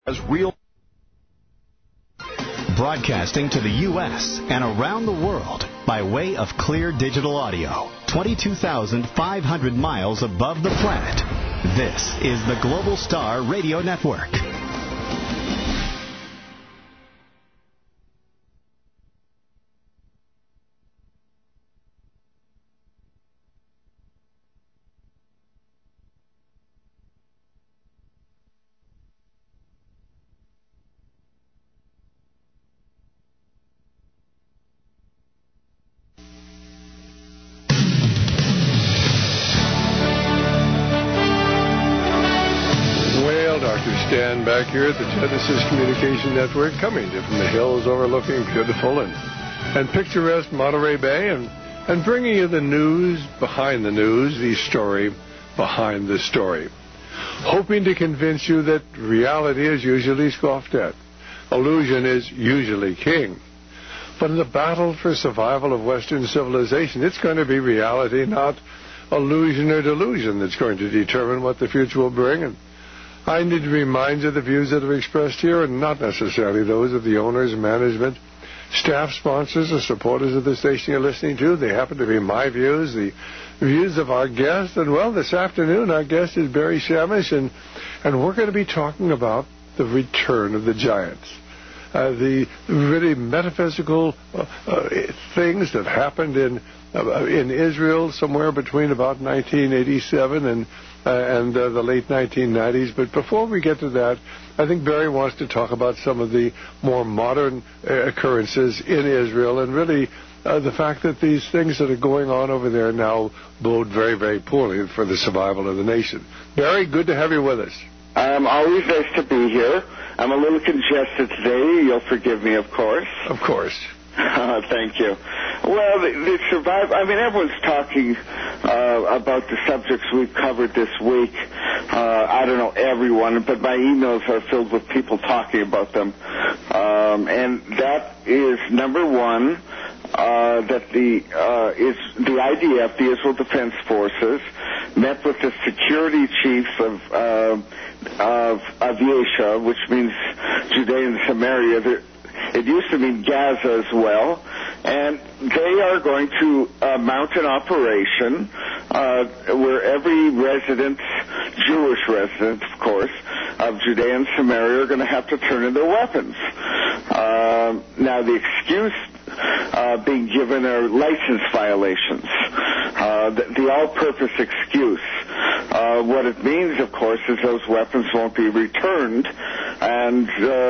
As real broadcasting to the U.S. and around the world by way of clear digital audio, 22,500 miles above the planet. This is the Global Star Radio Network. Back here at the Genesis Communication Network, coming to from the hills overlooking beautiful and picturesque Monterey Bay, and bringing you the news behind the news, the story behind the story. Hoping to convince you that reality is usually scoffed at. Illusion is usually king. But in the battle for survival of Western civilization, it's going to be reality, not illusion or delusion, that's going to determine what the future will bring. And I need to remind you the views that are expressed here are not necessarily those of the owners, management, staff, sponsors, or supporters of the station you're listening to. They happen to be my views, the views of our guest. And, well, this afternoon our guest is Barry Shamish, and we're going to be talking about the return of the giants. The really metaphysical things that happened in Israel somewhere between about 1987 and the late 1990s. But before we get to that, I think Barry wants to talk about some of the more modern occurrences in Israel, and really the fact that these things that are going on over there now bode very, very poorly for the survival of the nation. Barry, good to have you with us. Always nice to be here. I'm a little congested today. You'll forgive me, of course. Of course. Thank you. Well, the survival, I mean, everyone's talking about the subjects we've covered this week. I don't know everyone, but my emails are filled with people talking about them. And that is, number one, that the IDF, the Israel Defense Forces, met with the security chiefs of Yesha, which means Judea and Samaria. It used to mean Gaza as well. And they are going to mount an operation where every resident, Jewish resident, of course, of Judea and Samaria are going to have to turn in their weapons. Now, the excuse being given are license violations, the all-purpose excuse. What it means, of course, is those weapons won't be returned, and,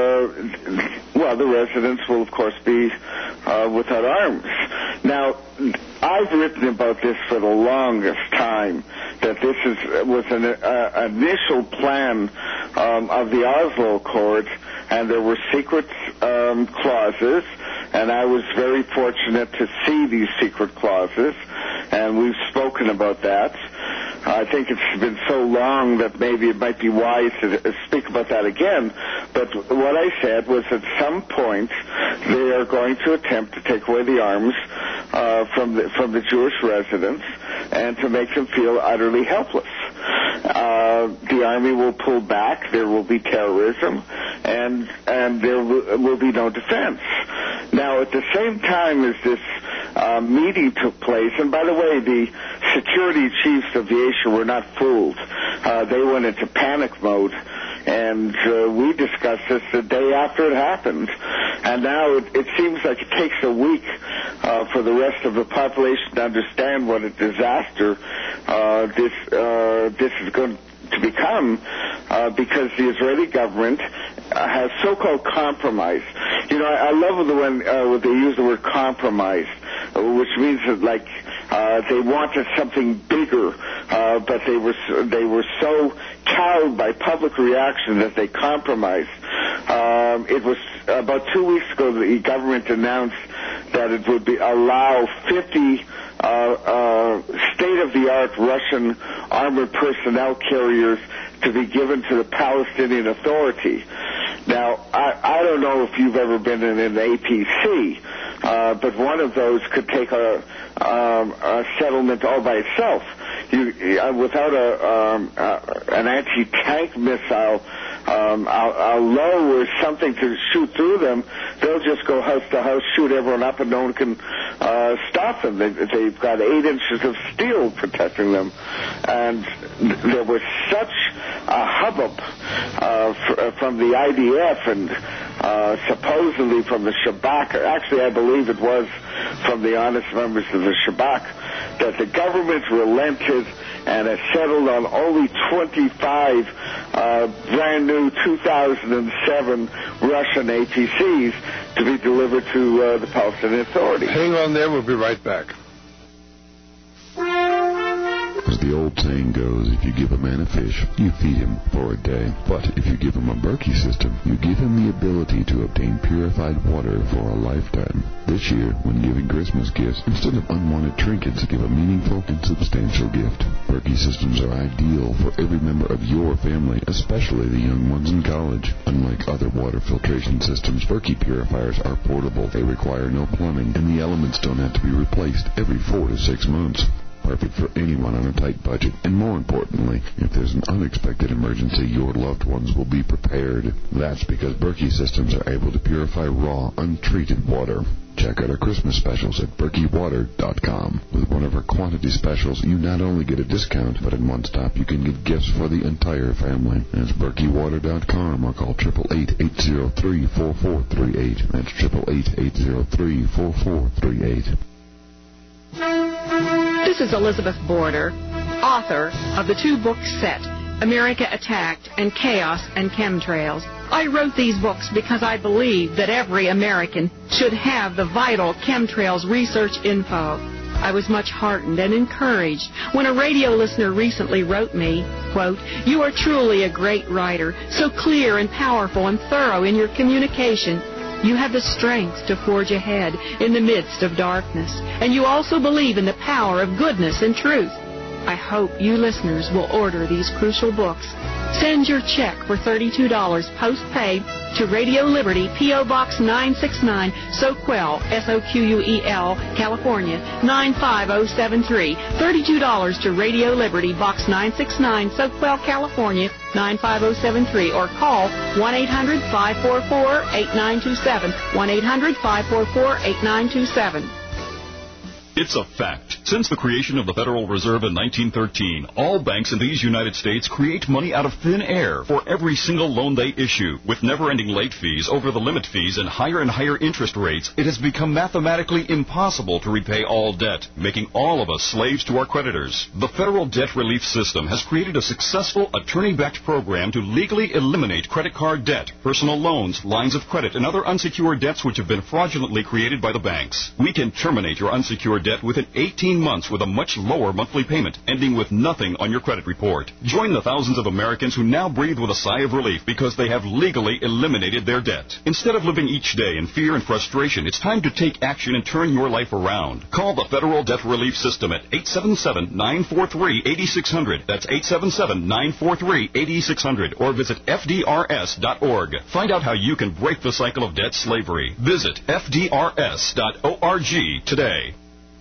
the residents will, of course, be without arms. Now, I've written about this for the longest time, that this was an initial plan of the Oslo Accord, and there were secret clauses, and I was very fortunate to see these secret clauses, and we've spoken about that. I think it's been so long that maybe it might be wise to speak about that again. But what I said was at some point they are going to attempt to take away the arms from the Jewish residents and to make them feel utterly helpless. The army will pull back. There will be terrorism, and there will be no defense. Now, at the same time as this meeting took place, and by the way, the security chiefs of Yesha were not fooled. They went into panic mode, and we discussed this the day after it happened. And now it seems like it takes a week for the rest of the population to understand what a disaster this is going to become, because the Israeli government has so-called compromise. You know, I love when they use the word compromise, which means that, like, they wanted something bigger, but they were so cowed by public reaction that they compromised. It was about 2 weeks ago the government announced that it would allow 50 state-of-the-art Russian armored personnel carriers to be given to the Palestinian Authority. Now, I don't know if you've ever been in an APC, but one of those could take a settlement all by itself. Without an anti-tank missile a low or something to shoot through them, they'll just go house to house, shoot everyone up, and no one can stop them. They've got 8 inches of steel protecting them. And there was such a hubbub from the IDF and supposedly from the Shabak. Actually, I believe it was from the honest members of the Shabak, that the government relented and has settled on only 25 brand new 2007 Russian APCs to be delivered to the Palestinian Authority. Hang on there. We'll be right back. As the old saying goes, if you give a man a fish, you feed him for a day. But if you give him a Berkey system, you give him the ability to obtain purified water for a lifetime. This year, when giving Christmas gifts, instead of unwanted trinkets, give a meaningful and substantial gift. Berkey systems are ideal for every member of your family, especially the young ones in college. Unlike other water filtration systems, Berkey purifiers are portable. They require no plumbing, and the elements don't have to be replaced every 4 to 6 months. Perfect for anyone on a tight budget. And more importantly, if there's an unexpected emergency, your loved ones will be prepared. That's because Berkey systems are able to purify raw, untreated water. Check out our Christmas specials at BerkeyWater.com. With one of our quantity specials, you not only get a discount, but in one stop you can get gifts for the entire family. That's BerkeyWater.com or call 888-803-4438. That's 888-803-4438. This is Elizabeth Border, author of the 2-book set, America Attacked and Chaos and Chemtrails. I wrote these books because I believe that every American should have the vital chemtrails research info. I was much heartened and encouraged when a radio listener recently wrote me, quote, "You are truly a great writer, so clear and powerful and thorough in your communication. You have the strength to forge ahead in the midst of darkness, and you also believe in the power of goodness and truth. I hope you listeners will order these crucial books. Send your check for $32 post-paid to Radio Liberty, P.O. Box 969, Soquel, Soquel, California, 95073. $32 to Radio Liberty, Box 969, Soquel, California, 95073. Or call 1-800-544-8927. 1-800-544-8927. It's a fact. Since the creation of the Federal Reserve in 1913, all banks in these United States create money out of thin air for every single loan they issue. With never-ending late fees, over-the-limit fees, and higher interest rates, it has become mathematically impossible to repay all debt, making all of us slaves to our creditors. The Federal Debt Relief System has created a successful attorney-backed program to legally eliminate credit card debt, personal loans, lines of credit, and other unsecured debts which have been fraudulently created by the banks. We can terminate your unsecured debt within 18 months with a much lower monthly payment, ending with nothing on your credit report. Join the thousands of Americans who now breathe with a sigh of relief because they have legally eliminated their debt. Instead of living each day in fear and frustration, it's time to take action and turn your life around. Call the Federal Debt Relief System at 877-943-8600. That's 877-943-8600. Or visit FDRS.org. Find out how you can break the cycle of debt slavery. Visit FDRS.org today.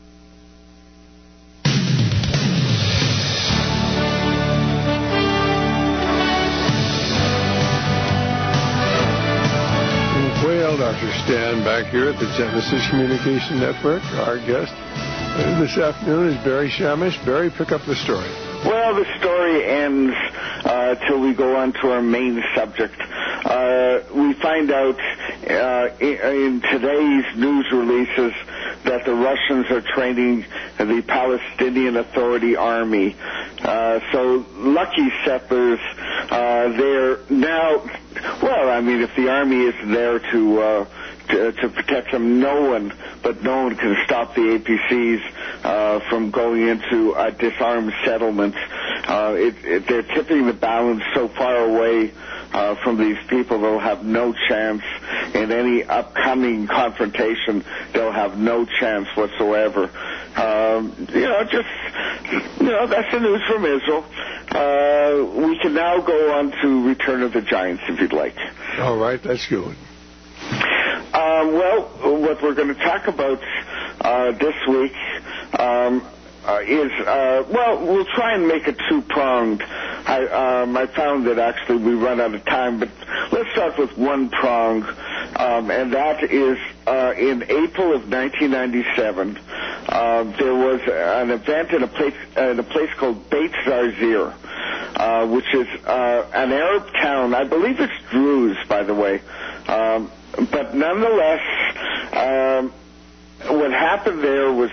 Dr. Stan back here at the Genesis Communication Network. Our guest this afternoon is Barry Shamish. Barry, pick up the story. Well, the story ends till we go on to our main subject. We find out in today's news releases that the Russians are training the Palestinian Authority Army. So lucky settlers, they're now, well, I mean, if the army isn't there to protect them, no one can stop the APCs from going into a disarmed settlement. They're tipping the balance so far away from these people, they'll have no chance in any upcoming confrontation. They'll have no chance whatsoever. That's the news from Israel. We can now go on to Return of the Giants, if you'd like. All right, that's good. Well, what we're going to talk about this week is, we'll try and make a two-pronged I found that actually we run out of time, but let's start with one prong, and that is in April of 1997, there was an event in a place called Beit Zarzir, which is an Arab town. I believe it's Druze, by the way, but nonetheless, what happened there was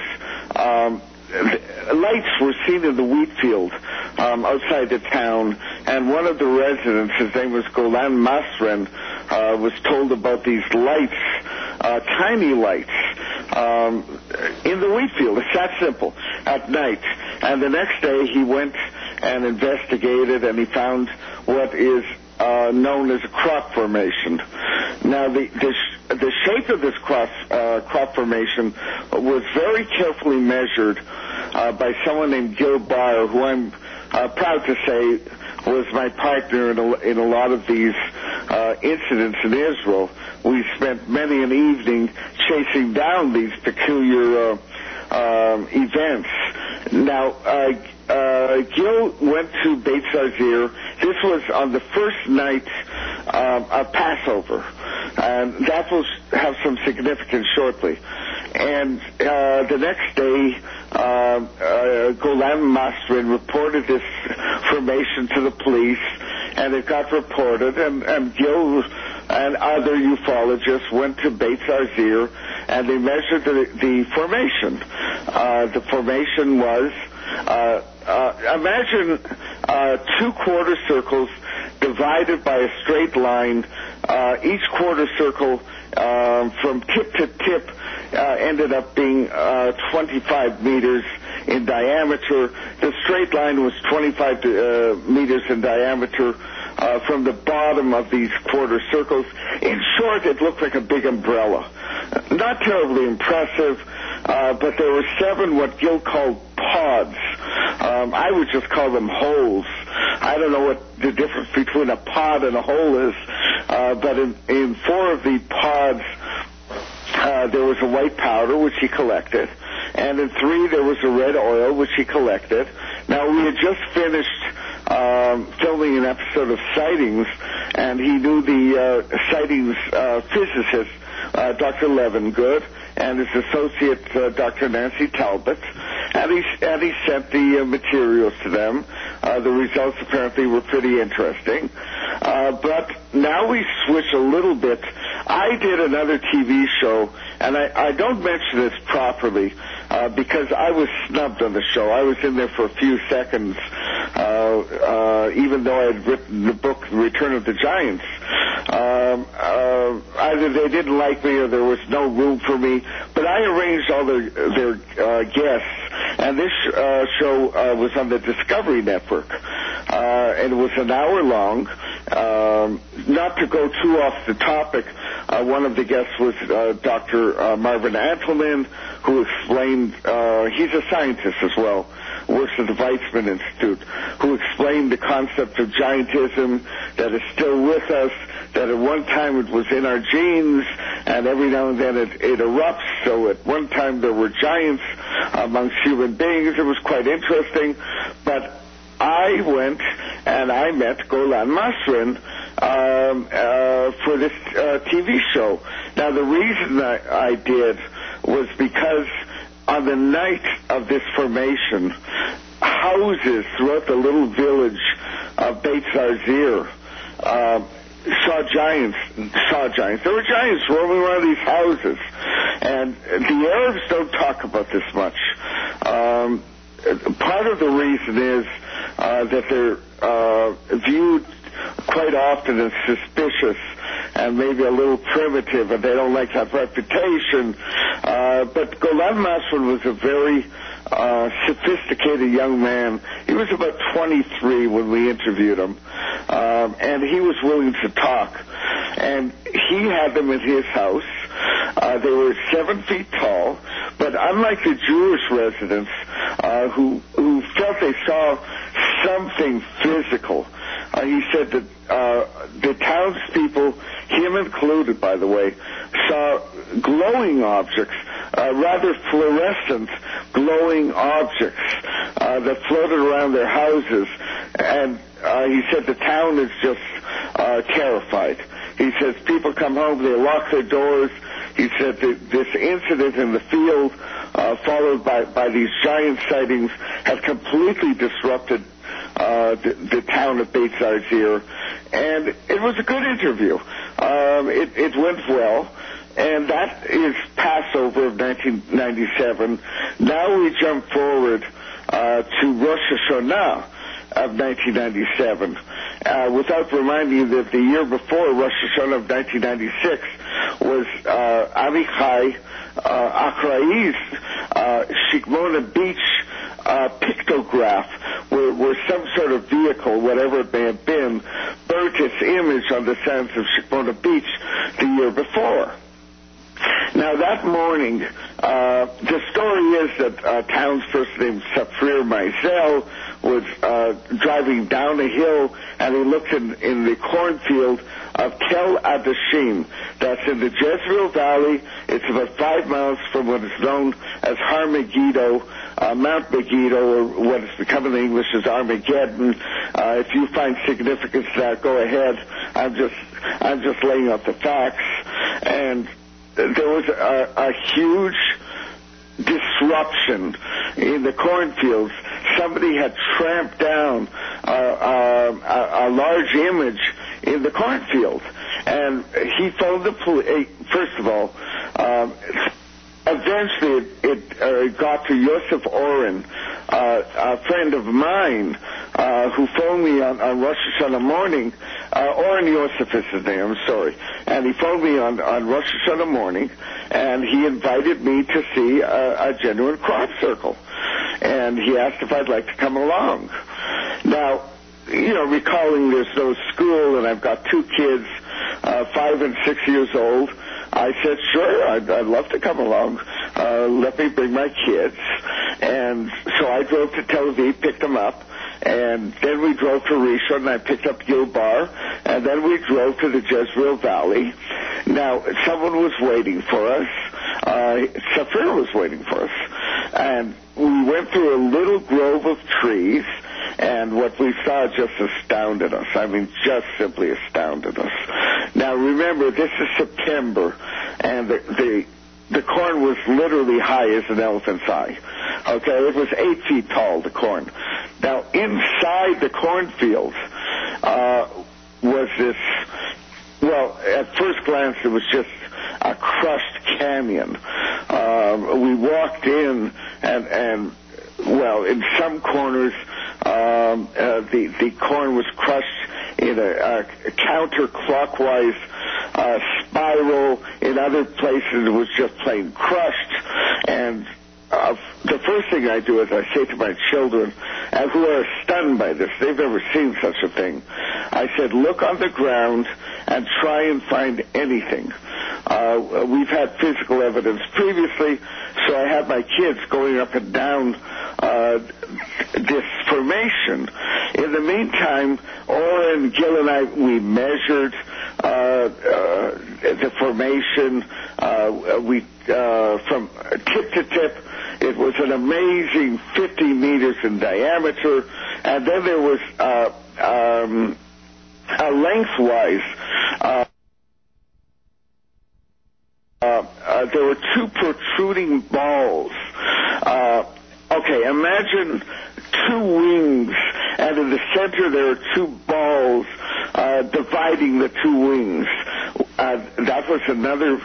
lights were seen in the wheat field outside the town, and one of the residents, his name was Golan Masren, was told about these lights, tiny lights, in the wheat field. It's that simple, at night. And the next day he went and investigated, and he found what is known as a crop formation. Now, the shape of this crop formation was very carefully measured by someone named Gil Bar, who I'm proud to say was my partner in a lot of these incidents in Israel. We spent many an evening chasing down these peculiar events. Now, Gil went to Beit Zarzir. This was on the first night of Passover, and that will have some significance shortly. And the next day, Golan Masren reported this formation to the police, and it got reported, and Gil and other ufologists went to Beit Zarzir, and they measured the formation. The formation was, imagine 2 quarter circles divided by a straight line. Each quarter circle from tip to tip ended up being 25 meters in diameter. The straight line was 25 meters in diameter from the bottom of these quarter circles. In short, it looked like a big umbrella. Not terribly impressive, but there were 7 what Gil called pods. I would just call them holes. I don't know what the difference between a pod and a hole is, but in 4 of the pods, there was a white powder, which he collected, and in 3 there was a red oil, which he collected. Now, we had just finished filming an episode of Sightings, and he knew the Sightings physicist, Dr. Levengood, and his associate, Dr. Nancy Talbot, and he sent the materials to them. The results apparently were pretty interesting. But now we switch a little bit. I did another TV show, and I don't mention this properly because I was snubbed on the show. I was in there for a few seconds, even though I had written the book, Return of the Giants. Either they didn't like me or there was no room for me, but I arranged all their guests, and this show was on the Discovery Network, and it was an hour long. Not to go too off the topic, one of the guests was Dr. Marvin Antleman, who explained, he's a scientist as well, works at the Weizmann Institute, who explained the concept of giantism, that is still with us, that at one time it was in our genes, and every now and then it erupts. So at one time there were giants amongst human beings. It was quite interesting. But I went and I met Golan Masren for this TV show. Now, the reason I did was because on the night of this formation, houses throughout the little village of Beit Zarzir saw giants. There were giants roaming around these houses. And the Arabs don't talk about this much. Part of the reason is that they're viewed quite often as suspicious and maybe a little primitive, and they don't like that reputation. But Golan Masren was a very sophisticated young man. He was about 23 when we interviewed him, and he was willing to talk. And he had them in his house. They were 7 feet tall, but unlike the Jewish residents who felt they saw something physical, he said that the townspeople, him included, by the way, saw glowing objects, rather fluorescent glowing objects that floated around their houses. And he said the town is just terrified. He says people come home, they lock their doors. He said that this incident in the field, followed by these giant sightings, have completely disrupted the town of Beit Zarzir. And it was a good interview. It went well. And that is Passover of 1997. Now we jump forward to Rosh Hashanah of 1997. Without reminding you that the year before Rosh Hashanah of 1996 was Amichai Akrai's Shikmona Beach pictograph, where some sort of vehicle, whatever it may have been, burnt its image on the sands of Shikmona Beach the year before. Now, that morning, the story is that a townsperson named Safrir Maisel was driving down a hill, and he looked in the cornfield of Tel Adashim. That's in the Jezreel Valley. It's about 5 miles from what is known as Har Megiddo, Mount Megiddo, or what has become in English as Armageddon. If you find significance to that, go ahead. I'm just laying out the facts. And there was a huge disruption in the cornfields. Somebody had tramped down a large image in the cornfield, and he phoned the police. First of all, eventually it got to Yosef Oren, a friend of mine, who phoned me on Rosh Hashanah morning. Oren Yosef is his name, I'm sorry. And he phoned me on Rosh Hashanah morning, and he invited me to see a genuine crop circle. And he asked if I'd like to come along. Now, recalling there's no school, and I've got 2 kids, 5 and 6 years old, I said, sure, I'd love to come along. Let me bring my kids. And so I drove to Tel Aviv, picked them up, and then we drove to Rishon, and I picked up Gilbar, and then we drove to the Jezreel Valley. Now, someone was waiting for us. Safir was waiting for us. And we went through a little grove of trees, and what we saw just astounded us. I mean, just simply astounded us. Now, remember, this is September, and the corn was literally high as an elephant's eye. Okay, it was 8 feet tall, the corn. Now, inside the cornfield was this, well, at first glance, it was just a crushed canyon. We walked in, and well, in some corners, the corn was crushed in a counterclockwise spiral. In other places, it was just plain crushed. And the first thing I do is I say to my children, who are stunned by this, they've never seen such a thing, I said, look on the ground and try and find anything. We've had physical evidence previously, so I had my kids going up and down this formation. In the meantime, Oren, Gil, and I, we measured the formation. From tip to tip, it was an amazing 50 meters in diameter, and then there was a lengthwise. There were 2 protruding balls. Okay, imagine 2 wings, and in the center there are 2 balls dividing the 2 wings. That was another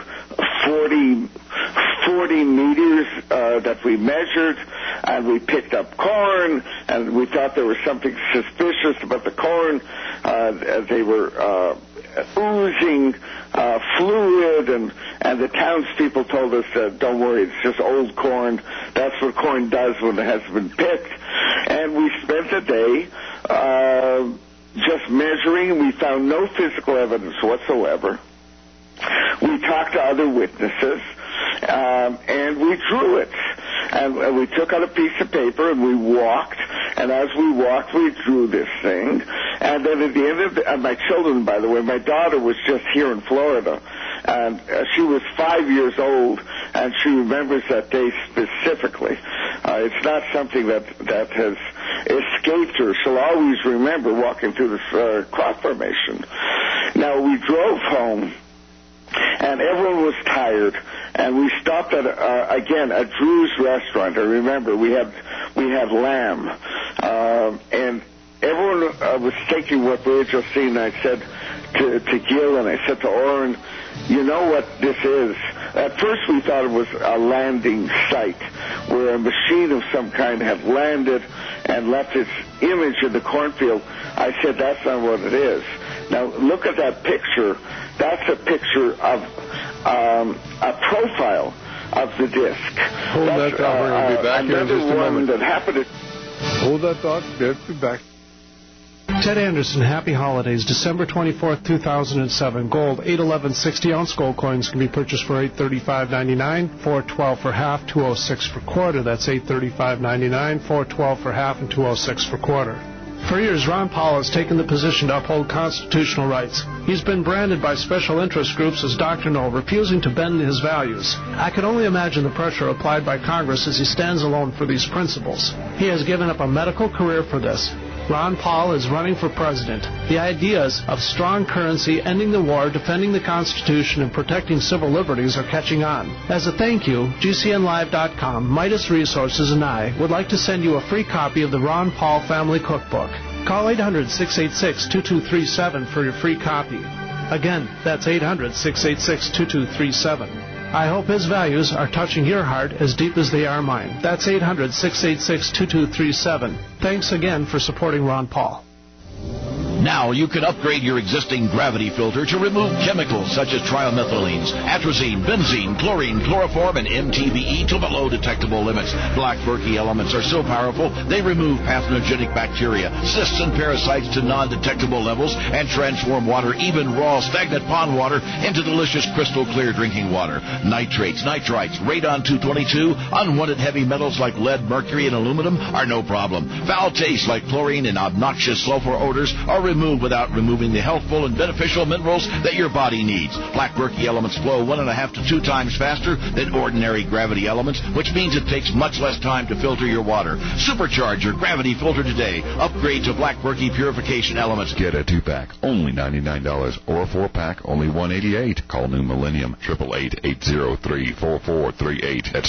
40 meters that we measured, and we picked up corn, and we thought there was something suspicious about the corn. They were oozing fluid, and the townspeople told us, don't worry, it's just old corn. That's what corn does when it hasn't been picked. And we spent the day just measuring. We found no physical evidence whatsoever. We talked to other witnesses, and we drew it. And we took out a piece of paper, and we walked. And as we walked, we drew this thing. And then at the end of my children, by the way, my daughter was just here in Florida. And she was 5 years old, and she remembers that day specifically. It's not something that has escaped her. She'll always remember walking through this crop formation. Now, we drove home, and everyone was tired, and we stopped at again a Drew's restaurant. I remember we had lamb, and everyone was thinking what we had just seen. I said to Gil, and I said to Oren, you know what this is? At first we thought it was a landing site where a machine of some kind had landed and left its image in the cornfield. I said, that's not what it is. Now, look at that picture. That's a picture of a profile of the disc. Hold that thought. We're going to be back here in just a moment. That happened. Hold that thought. We'll be back. Ted Anderson, happy holidays. December 24th, 2007. Gold, 811 60-ounce gold coins can be purchased for $835.99, $412 for half, $206 for quarter. That's $835.99, $412 for half, and $206 for quarter. For years, Ron Paul has taken the position to uphold constitutional rights. He's been branded by special interest groups as Dr. No, refusing to bend his values. I can only imagine the pressure applied by Congress as he stands alone for these principles. He has given up a medical career for this. Ron Paul is running for president. The ideas of strong currency, ending the war, defending the Constitution, and protecting civil liberties are catching on. As a thank you, GCNlive.com, Midas Resources, and I would like to send you a free copy of the Ron Paul Family Cookbook. Call 800-686-2237 for your free copy. Again, that's 800-686-2237. I hope his values are touching your heart as deep as they are mine. That's 800-686-2237. Thanks again for supporting Ron Paul. Now you can upgrade your existing gravity filter to remove chemicals such as trimethylenes, atrazine, benzene, chlorine, chloroform, and MTBE to below detectable limits. Black Berkey elements are so powerful they remove pathogenic bacteria, cysts, and parasites to non-detectable levels and transform water, even raw stagnant pond water, into delicious crystal clear drinking water. Nitrates, nitrites, radon-222, unwanted heavy metals like lead, mercury, and aluminum are no problem. Foul tastes like chlorine and obnoxious sulfur odors are removed without removing the healthful and beneficial minerals that your body needs. Black Berkey elements flow 1.5 to 2 times faster than ordinary gravity elements, which means it takes much less time to filter your water. Supercharge your gravity filter today. Upgrade to Black Berkey purification elements. Get a 2-pack, only $99, or a 4-pack, only $188. Call New Millennium, 888-803-4438. That's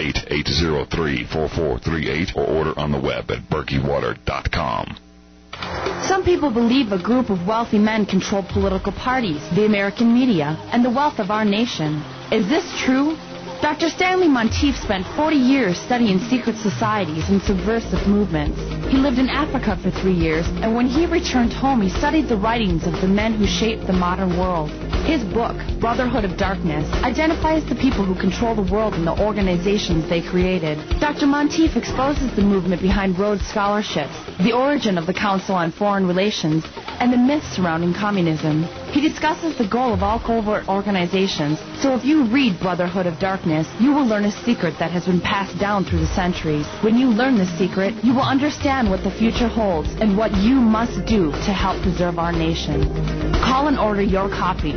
888-803-4438, or order on the web at berkeywater.com. Some people believe a group of wealthy men control political parties, the American media, and the wealth of our nation. Is this true? Dr. Stanley Monteith spent 40 years studying secret societies and subversive movements. He lived in Africa for 3 years, and when he returned home, he studied the writings of the men who shaped the modern world. His book, Brotherhood of Darkness, identifies the people who control the world and the organizations they created. Dr. Monteith exposes the movement behind Rhodes Scholarships, the origin of the Council on Foreign Relations, and the myths surrounding communism. He discusses the goal of all covert organizations, so if you read Brotherhood of Darkness, you will learn a secret that has been passed down through the centuries. When you learn this secret, you will understand what the future holds and what you must do to help preserve our nation. Call and order your copy.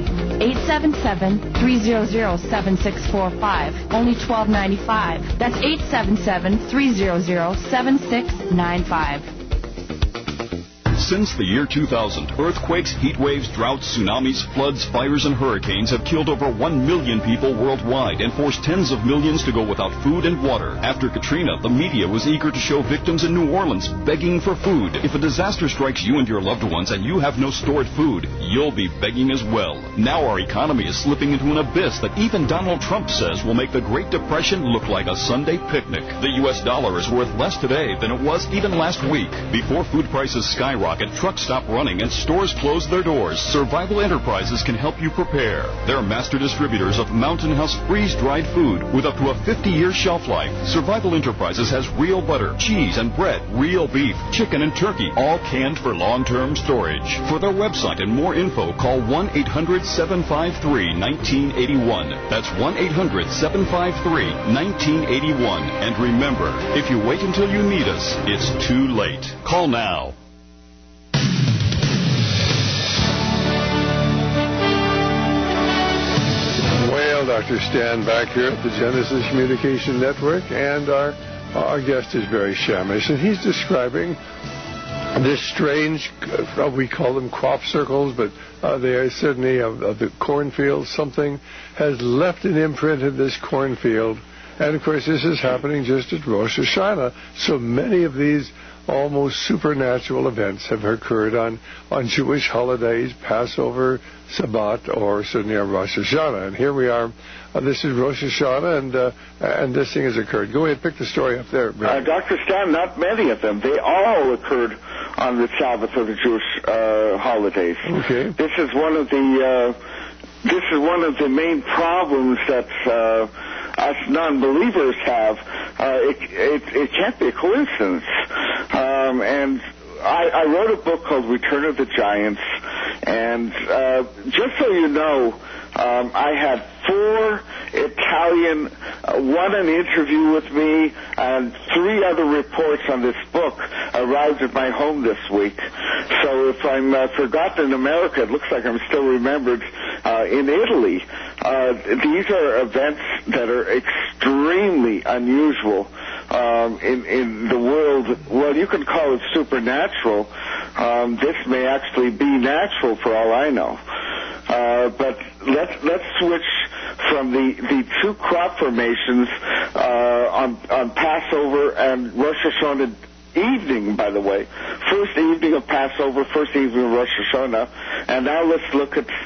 877-300-7645, only $12.95. That's 877-300-7695. Since the year 2000, earthquakes, heat waves, droughts, tsunamis, floods, fires, and hurricanes have killed over 1 million people worldwide and forced tens of millions to go without food and water. After Katrina, the media was eager to show victims in New Orleans begging for food. If a disaster strikes you and your loved ones and you have no stored food, you'll be begging as well. Now our economy is slipping into an abyss that even Donald Trump says will make the Great Depression look like a Sunday picnic. The U.S. dollar is worth less today than it was even last week. Before food prices skyrocket, trucks stop running, and stores close their doors, Survival Enterprises can help you prepare. They're master distributors of Mountain House freeze-dried food with up to a 50-year shelf life. Survival Enterprises has real butter, cheese, and bread, real beef, chicken, and turkey, all canned for long-term storage. For their website and more info, call 1-800-753-1981. That's 1-800-753-1981. And remember, if you wait until you need us, it's too late. Call now. Dr. Stan back here at the Genesis Communication Network, and our our guest is Barry Shamish, and he's describing this strange, we call them crop circles, but they are certainly of the cornfield. Something has left an imprint in this cornfield. And, of course, this is happening just at Rosh Hashanah. So many of these almost supernatural events have occurred on Jewish holidays, Passover, Sabbat, or certainly on Rosh Hashanah. And here we are. This is Rosh Hashanah, and this thing has occurred. Go ahead, pick the story up there. Dr. Stan, not many of them. They all occurred on the Sabbath of the Jewish holidays. Okay. This is one of the main problems that us non-believers have. It can't be a coincidence. And I wrote a book called Return of the Giants, and just so you know, I had 4 Italian, one an interview with me, and 3 other reports on this book arrived at my home this week. So if I'm forgotten in America, it looks like I'm still remembered in Italy. These are events that are extremely unusual in the world. Well, you can call it supernatural. This may actually be natural for all I know. But let's switch from the 2 crop formations on Passover and Rosh Hashanah evening, by the way. First evening of Passover, first evening of Rosh Hashanah. And now let's look at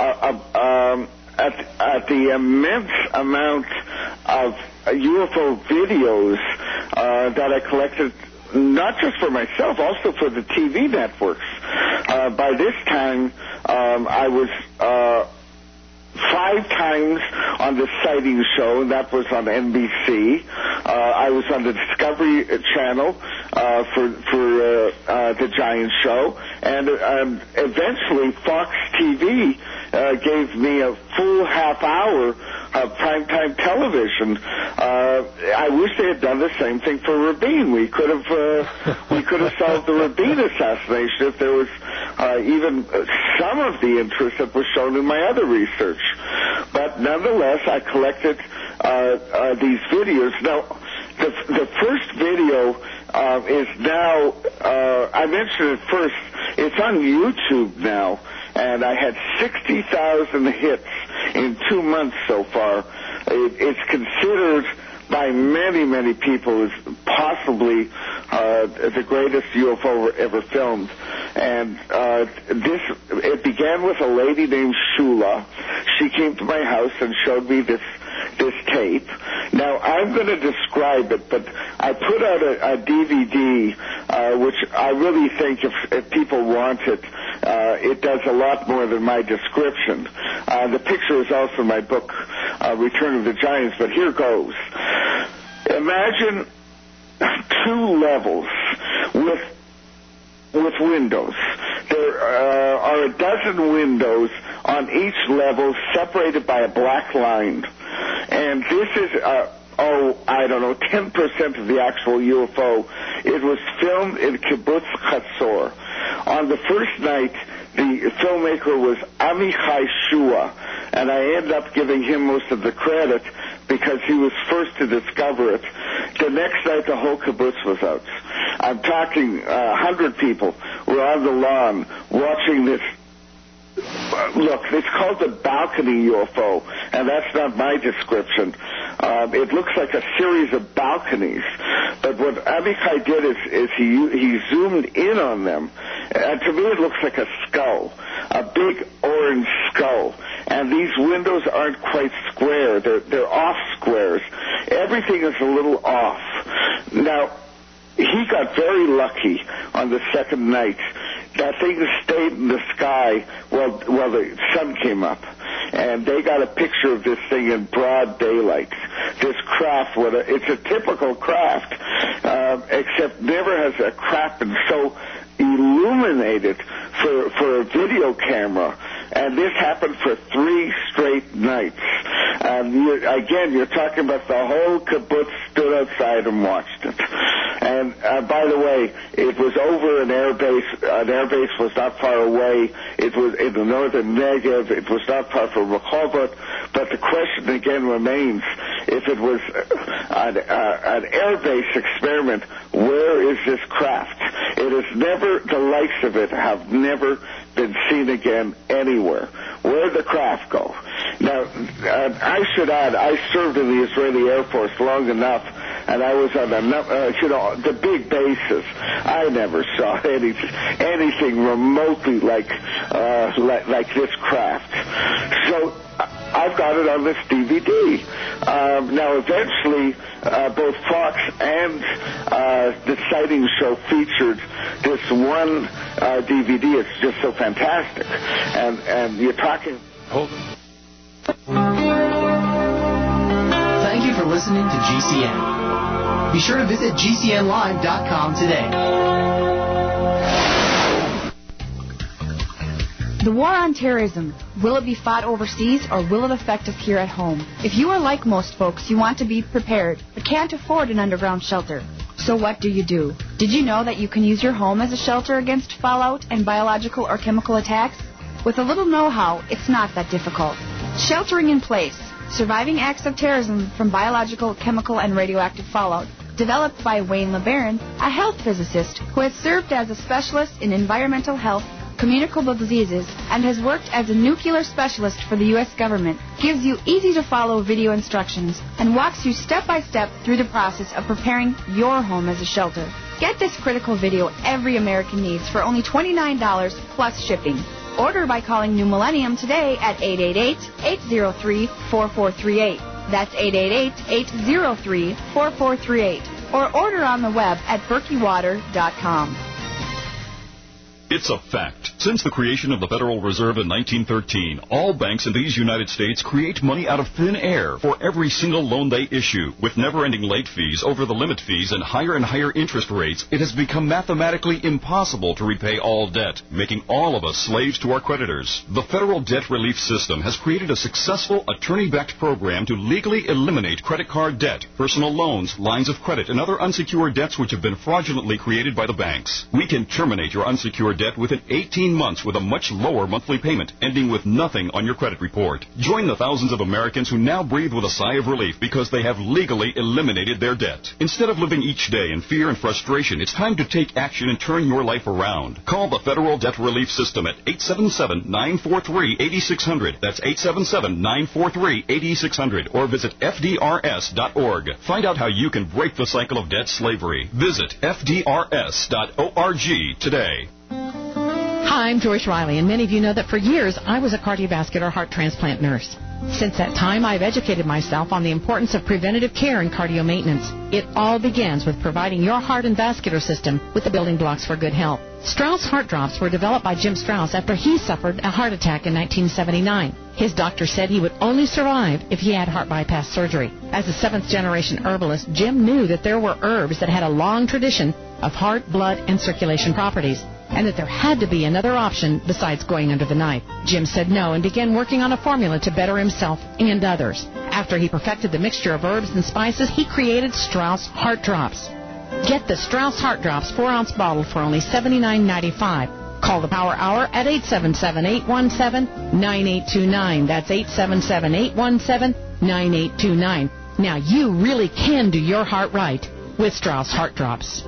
the immense amount of UFO videos that I collected, not just for myself, also for the TV networks. By this time, I was 5 times on the Sighting Show, and that was on NBC. I was on the Discovery Channel for the Giant Show, and eventually Fox TV gave me a full half hour of primetime television. I wish they had done the same thing for Rabin. We could have solved the Rabin assassination if there was even some of the interest that was shown in my other research. But nonetheless, I collected these videos. Now, the first video is now, I mentioned it first, it's on YouTube now, and I had 60,000 hits in 2 months so far. It's considered by many, many people as possibly the greatest UFO ever filmed. And it began with a lady named Shula. She came to my house and showed me this tape. Now, I'm going to describe it, but I put out a DVD, which I really think if people want it, it does a lot more than my description. The picture is also in my book, Return of the Giants, but here goes. Imagine 2 levels with windows. There are a dozen windows on each level separated by a black line. And this is, 10% of the actual UFO. It was filmed in Kibbutz Chatzor. On the first night, the filmmaker was Amichai Shua, and I ended up giving him most of the credit because he was first to discover it. The next night, the whole kibbutz was out. I'm talking 100 people were on the lawn watching this. Look, it's called the balcony UFO, and that's not my description. It looks like a series of balconies. But what Amichai did is he zoomed in on them, and to me it looks like a skull, a big orange skull. And these windows aren't quite square; they're off squares. Everything is a little off. Now, he got very lucky on the second night. That thing stayed in the sky while the sun came up. And they got a picture of this thing in broad daylight. This craft, it's a typical craft, except never has a craft been so illuminated for a video camera. And this happened for 3 straight nights. You're talking about the whole kibbutz stood outside and watched it. And by the way, it was over an air base. An air base was not far away. It was in the northern Negev. It was not far from Rehovot. But the question again remains, if it was an air-based experiment, where is this craft? It is never, the likes of it have never been seen again anywhere. Where'd the craft go? Now, I should add, I served in the Israeli Air Force long enough, and I was on the big bases. I never saw anything remotely like this craft. So I've got it on this DVD. Now, eventually, both Fox and the Sighting Show featured this one DVD. It's just so fantastic. And you're talking... Hold on. Thank you for listening to GCN. Be sure to visit GCNlive.com today. The war on terrorism, will it be fought overseas or will it affect us here at home? If you are like most folks, you want to be prepared, but can't afford an underground shelter. So what do? Did you know that you can use your home as a shelter against fallout and biological or chemical attacks? With a little know-how, it's not that difficult. Sheltering in Place, Surviving Acts of Terrorism from Biological, Chemical, and Radioactive Fallout, developed by Wayne LeBaron, a health physicist who has served as a specialist in environmental health, communicable diseases, and has worked as a nuclear specialist for the U.S. government, gives you easy-to-follow video instructions and walks you step-by-step through the process of preparing your home as a shelter. Get this critical video every American needs for only $29 plus shipping. Order by calling New Millennium today at 888-803-4438. That's 888-803-4438. Or order on the web at berkeywater.com. It's a fact. Since the creation of the Federal Reserve in 1913, all banks in these United States create money out of thin air for every single loan they issue. With never-ending late fees, over-the-limit fees, and higher interest rates, it has become mathematically impossible to repay all debt, making all of us slaves to our creditors. The Federal Debt Relief System has created a successful attorney-backed program to legally eliminate credit card debt, personal loans, lines of credit, and other unsecured debts which have been fraudulently created by the banks. We can terminate your unsecured debt within 18 months with a much lower monthly payment, ending with nothing on your credit report. Join the thousands of Americans who now breathe with a sigh of relief because they have legally eliminated their debt. Instead of living each day in fear and frustration, it's time to take action and turn your life around. Call the Federal Debt Relief System at 877-943-8600. That's 877-943-8600. Or visit FDRS.org. Find out how you can break the cycle of debt slavery. Visit FDRS.org today. Hi, I'm Joyce Riley, and many of you know that for years I was a cardiovascular heart transplant nurse. Since that time, I've educated myself on the importance of preventative care and cardio maintenance. It all begins with providing your heart and vascular system with the building blocks for good health. Strauss Heart Drops were developed by Jim Strauss after he suffered a heart attack in 1979. His doctor said he would only survive if he had heart bypass surgery. As a seventh-generation herbalist, Jim knew that there were herbs that had a long tradition of heart, blood, and circulation properties, and that there had to be another option besides going under the knife. Jim said no and began working on a formula to better himself and others. After he perfected the mixture of herbs and spices, he created Strauss Heart Drops. Get the Strauss Heart Drops 4-ounce bottle for only $79.95. Call the Power Hour at 877-817-9829. That's 877-817-9829. Now you really can do your heart right with Strauss Heart Drops.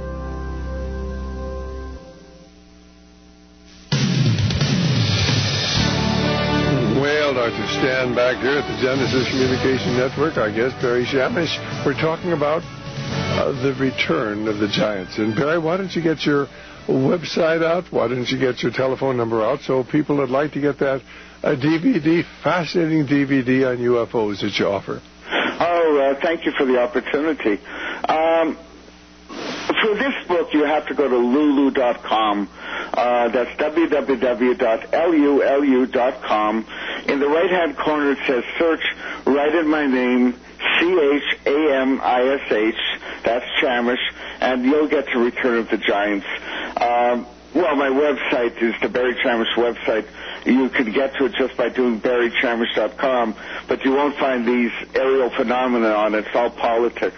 Well, Dr. Stan back here at the Genesis Communication Network, our guest, Barry Shamish. We're talking about the return of the Giants. And, Barry, why don't you get your website out? Why don't you get your telephone number out so people would like to get that DVD, fascinating DVD on UFOs that you offer? Oh, thank you for the opportunity. For this book, you have to go to lulu.com. That's www.lulu.com. In the right-hand corner, it says search, write in my name, Chamish, that's Chamish, and you'll get to Return of the Giants. Well, my website is the Barry Chamish website. You can get to it just by doing barrychamish.com, but you won't find these aerial phenomena on it. It's all politics.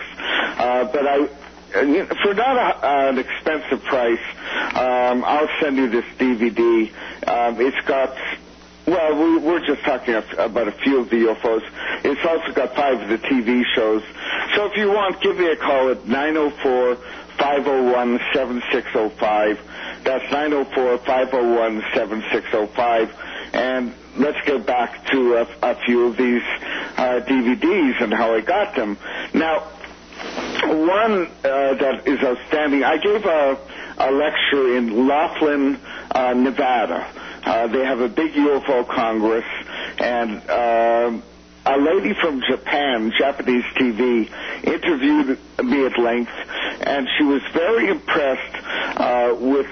For not an expensive price, I'll send you this DVD. It's got Well, we're just talking about a few of the UFOs. It's also got 5 of the TV shows. So if you want, give me a call at 904-501-7605. That's 904-501-7605. And let's get back to a few of these DVDs and how I got them. Now, one that is outstanding, I gave a lecture in Laughlin, Nevada. They have a big UFO Congress, and a lady from Japan, Japanese TV, interviewed me at length, and she was very impressed with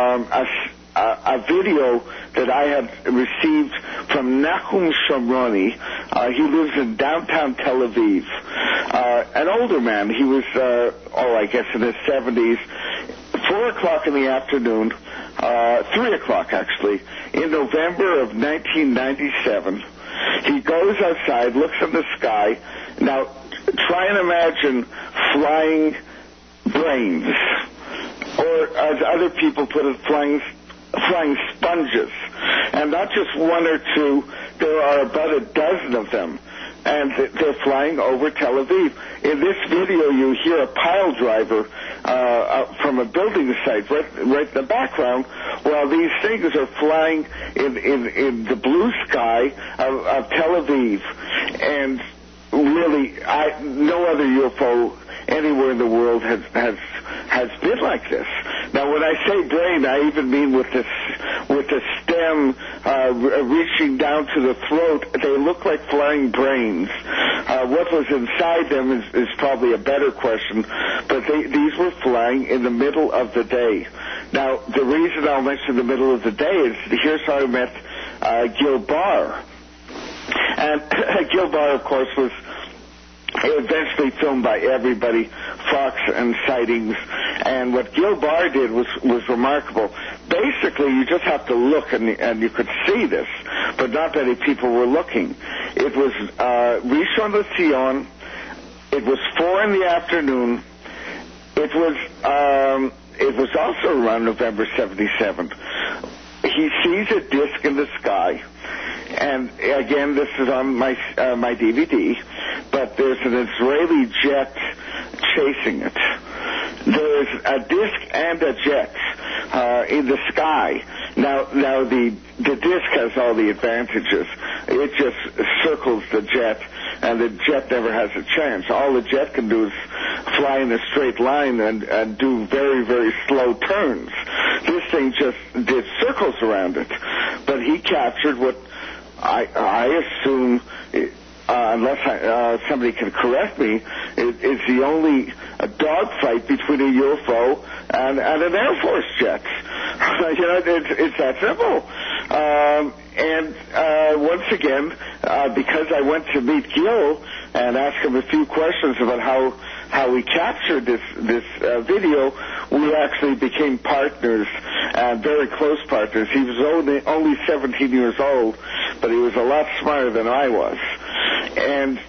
a video that I had received from Nahum Shomroni. He lives in downtown Tel Aviv. An older man. He was, I guess in his 70s. 4 o'clock in the afternoon, 3 o'clock actually, in November of 1997. He goes outside, looks in the sky. Now, try and imagine flying brains, or as other people put it, flying sponges. And not just 1 or 2, there are about a dozen of them. And they're flying over Tel Aviv. In this video, you hear a pile driver from a building site right in the background, while these things are flying in the blue sky of Tel Aviv. And really, no other UFO anywhere in the world has been like this. Now, when I say brain, I even mean with the stem reaching down to the throat. They look like flying brains. What was inside them is probably a better question, but these were flying in the middle of the day. Now, the reason I'll mention the middle of the day is here's how I met Gil Barr. And Gil Barr, of course, was eventually filmed by everybody, Fox and Sightings, and what Gil Barr did was remarkable. Basically, you just have to look, and you could see this, but not many people were looking. It was Rishon LeZion. It was 4 in the afternoon. It was also around November 77. He sees a disc in the sky. And again, this is on my DVD, but there's an Israeli jet chasing it. There's a disc and a jet in the sky. Now the disc has all the advantages. It just circles the jet, and the jet never has a chance. All the jet can do is fly in a straight line and do very, very slow turns. This thing just did circles around it. But he captured what I assume, unless somebody can correct me, is the only dogfight between a UFO and an Air Force jet. It's that simple. And once again, because I went to meet Gil and ask him a few questions about how we captured this video, we actually became partners, and very close partners. He was only 17 years old, but he was a lot smarter than I was. And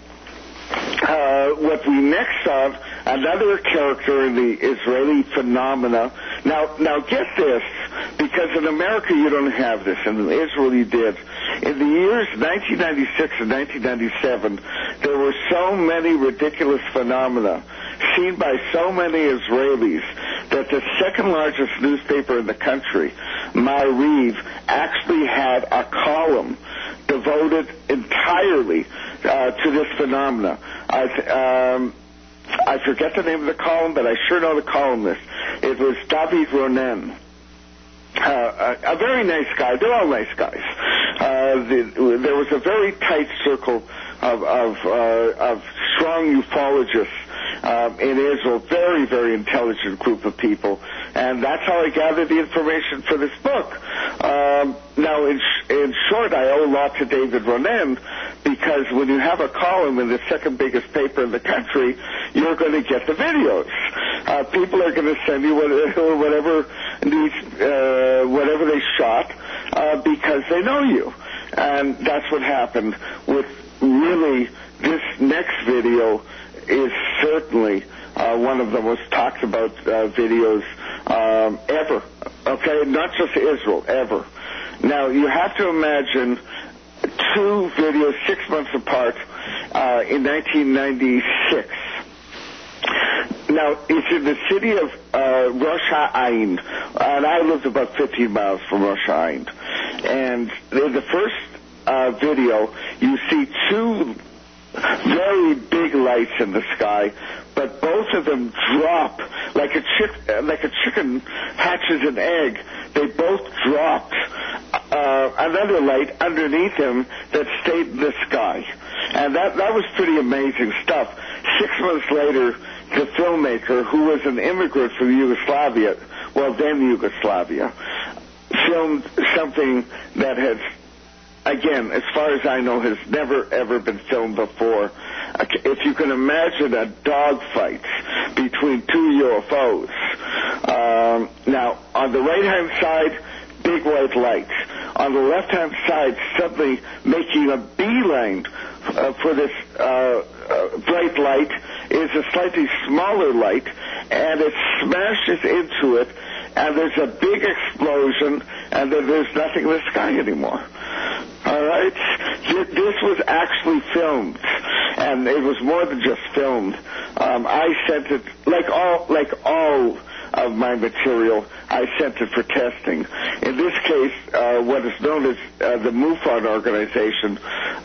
what we next saw, another character in the Israeli phenomena. Now get this, because in America you don't have this, and in Israel you did. In the years 1996 and 1997, there were so many ridiculous phenomena seen by so many Israelis that the second largest newspaper in the country, Ma'ariv, actually had a column devoted entirely to this phenomena. I forget the name of the column, but I sure know the columnist. It was David Ronen. A very nice guy. They're all nice guys. There was a very tight circle of strong ufologists in Israel, very, very intelligent group of people, and that's how I gathered the information for this book. Now, in short, I owe a lot to David Ronen, because when you have a column in the second biggest paper in the country, you're going to get the videos. People are going to send you whatever they shot because they know you. And that's what happened with really this next video is certainly one of the most talked about videos ever. Okay, not just Israel, ever. Now, you have to imagine two videos 6 months apart in 1996. Now, it's in the city of Rosh Ha'ain, and I lived about 15 miles from Rosh Ha'ain. And in the first video, you see two very big lights in the sky, but both of them drop like a chicken hatches an egg. They both dropped another light underneath them that stayed in the sky, and that was pretty amazing stuff. 6 months later, the filmmaker, who was an immigrant from Yugoslavia, well, then Yugoslavia, filmed something that has, again, as far as I know, has never, ever been filmed before. If you can imagine a dogfight between two UFOs. Now, on the right-hand side, big white lights. On the left-hand side, suddenly making a beeline for this bright light is a slightly smaller light, and it smashes into it, and there's a big explosion, and then there's nothing in the sky anymore. All right? This was actually filmed, and it was more than just filmed. I sent it, like all of my material, I sent it for testing. In this case, what is known as the MUFON organization,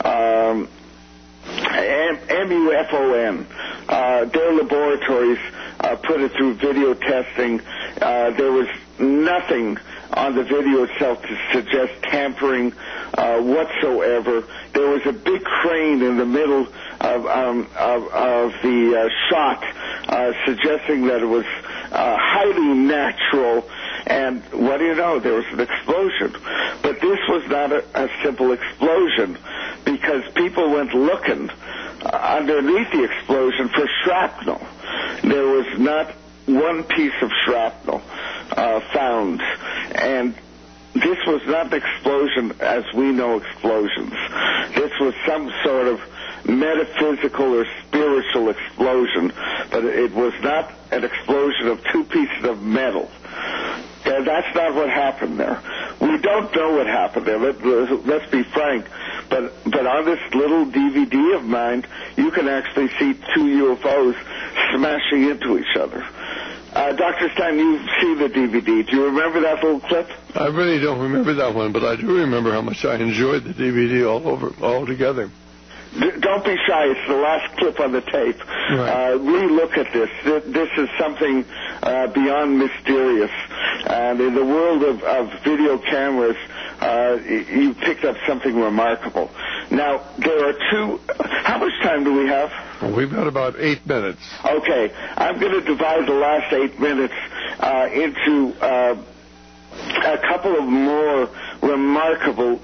MUFON, their laboratories put it through video testing. There was nothing on the video itself to suggest tampering whatsoever. There was a big crane in the middle of the shot, suggesting that it was highly natural. And what do you know? There was an explosion. But this was not a simple explosion, because people went looking underneath the explosion for shrapnel. There was not one piece of shrapnel found. And this was not an explosion as we know explosions. This was some sort of metaphysical or spiritual explosion, but it was not an explosion of two pieces of metal. And that's not what happened there. We don't know what happened there. Let's be frank. But on this little DVD of mine, you can actually see two UFOs smashing into each other. Dr. Stein, you've seen the DVD. Do you remember that little clip? I really don't remember that one, but I do remember how much I enjoyed the DVD all together. Don't be shy. It's the last clip on the tape. Right. Re-look at this. This is something beyond mysterious. And in the world of video cameras, you picked up something remarkable. Now, there are two... How much time do we have? Well, we've got about 8 minutes. Okay. I'm going to divide the last 8 minutes into a couple of more remarkable...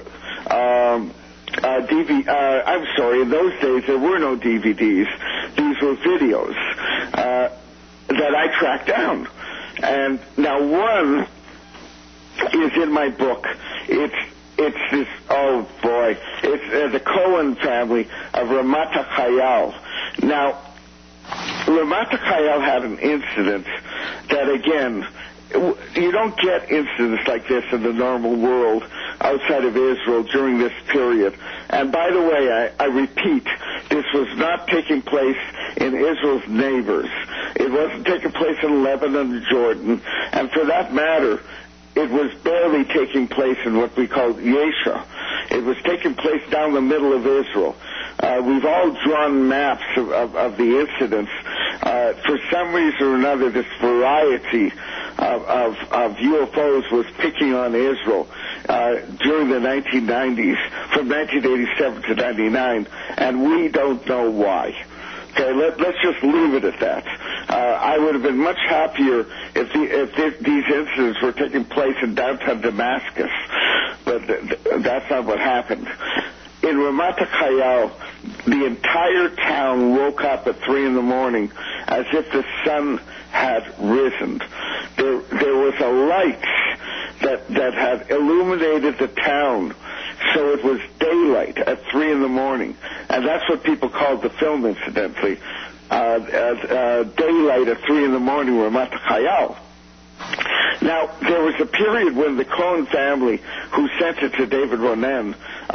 I'm sorry, in those days there were no DVDs. These were videos that I tracked down. And now one is in my book. It's this, oh boy, it's the Cohen family of Ramat HaChayal. Now, Ramat HaChayal had an incident that, again, you don't get incidents like this in the normal world outside of Israel during this period. And by the way, I repeat, this was not taking place in Israel's neighbors. It wasn't taking place in Lebanon and Jordan. And for that matter, it was barely taking place in what we call Yesha. It was taking place down the middle of Israel. We've all drawn maps of the incidents. For some reason or another, this variety of UFOs was picking on Israel during the 1990s, from 1987 to 99, and we don't know why. Okay, let's just leave it at that. I would have been much happier if these incidents were taking place in downtown Damascus, but that's not what happened. In Ramat HaChayal, the entire town woke up at 3 in the morning as if the sun had risen. There was a light that had illuminated the town, so it was daylight at 3 in the morning. And that's what people called the film, incidentally. Daylight at 3 in the morning, Ramat HaChayal. Now, there was a period when the Cohen family, who sent it to David Ronen,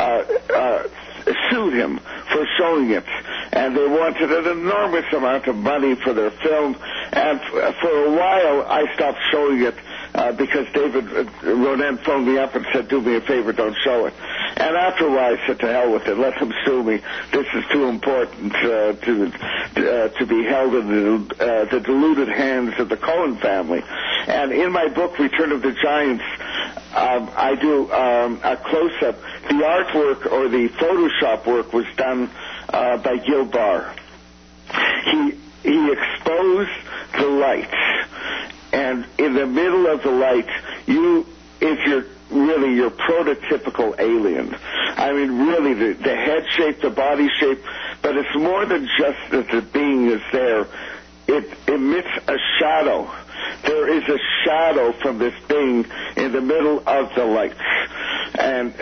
sued him for showing it, and they wanted an enormous amount of money for their film, and for a while I stopped showing it because David Ronen phoned me up and said, do me a favor, don't show it. And after a while I said, to hell with it, let them sue me. This is too important to be held in the deluded hands of the Cohen family. And in my book, Return of the Giants, I do a close-up. The artwork or the Photoshop work was done by Gil Barr. He exposed the lights, and in the middle of the light, if you're really your prototypical alien. I mean, really, the head shape, the body shape, but it's more than just that the being is there. It emits a shadow. There is a shadow from this being in the middle of the lights. And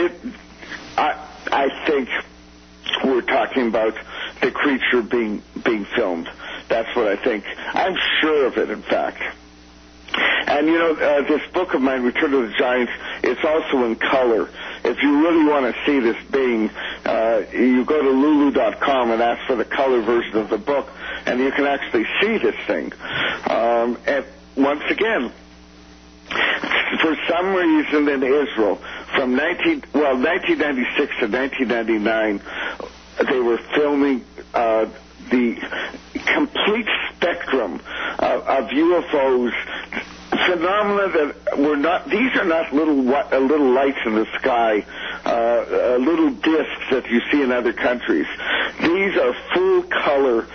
I think we're talking about the creature being filmed. That's what I think. I'm sure of it, in fact. And, this book of mine, Return of the Giants, it's also in color. If you really want to see this being, you go to Lulu.com and ask for the color version of the book, and you can actually see this thing. And once again, for some reason in Israel, from 1996 to 1999, they were filming the complete spectrum of UFOs, phenomena that were not. These are not little lights in the sky, little discs that you see in other countries. These are full color.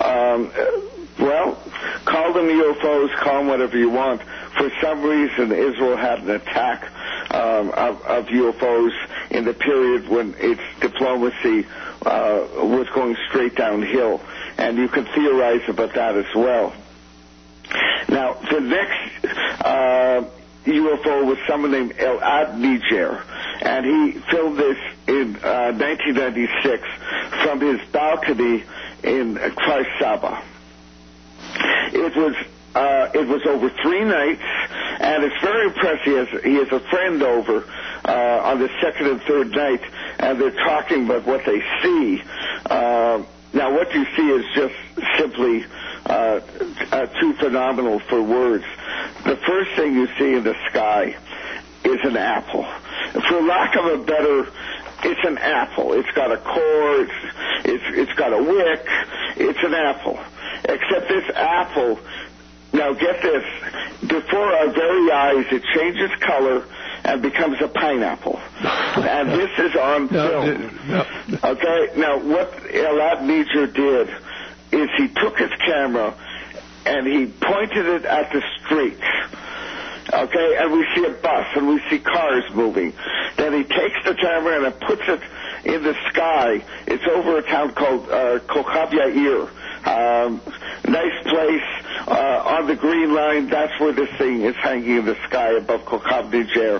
Call them UFOs, call them whatever you want. For some reason, Israel had an attack of UFOs in the period when its diplomacy was going straight downhill. And you can theorize about that as well. Now, the next UFO was someone named Elad Niger, and he filmed this in 1996 from his balcony in Kfar Saba. It was over 3 nights, and it's very impressive. He has a friend over on the second and third night, and they're talking about what they see. Now, what you see is just simply too phenomenal for words. The first thing you see in the sky is an apple. For lack of a better, it's an apple. It's got a core. It's got a wick. It's an apple. Except this apple, now get this, before our very eyes, it changes color and becomes a pineapple. And this is on film. Okay? Now, what Elad Niger did is he took his camera and he pointed it at the street. Okay? And we see a bus and we see cars moving. Then he takes the camera and puts it in the sky. It's over a town called Kochav Yair. Nice place on the green line. That's where this thing is hanging in the sky above Kochav Yair.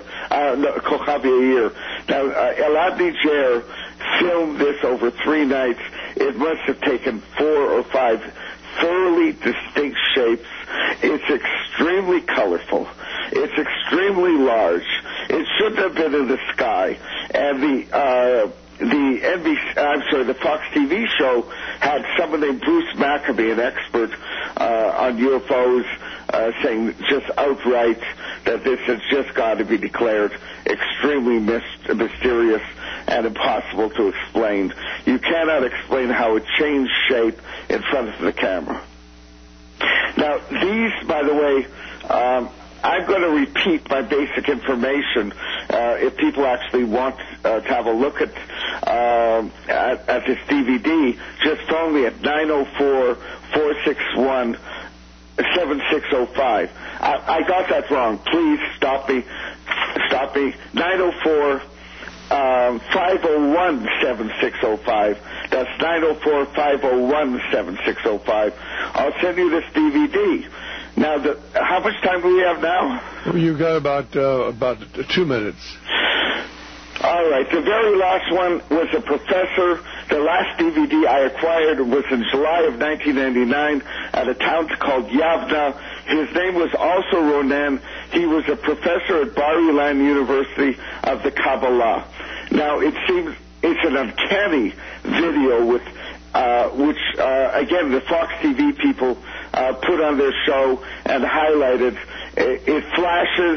Now, Elad Niger filmed this over 3 nights. It must have taken 4 or 5 thoroughly distinct shapes. It's extremely colorful. It's extremely large. It shouldn't have been in the sky. And the Fox TV show had someone named Bruce Maccabee, an expert on UFOs, saying just outright that this has just got to be declared extremely mysterious and impossible to explain. You cannot explain how it changed shape in front of the camera. Now, these, by the way, I'm going to repeat my basic information if people actually want to have a look at this DVD. Just phone me at 904-461-7605. I got that wrong. Please stop me. 904-501-7605. That's 904-501-7605. I'll send you this DVD. Now, how much time do we have now? You've got about 2 minutes. All right. The very last one was a professor The last DVD I acquired was in July of 1999 at a town called Yavna. His name was also Ronen. He was a professor at Bar Ilan University of the Kabbalah. Now, it seems it's an uncanny video with which, again, the Fox TV people put on their show and highlighted. It flashes.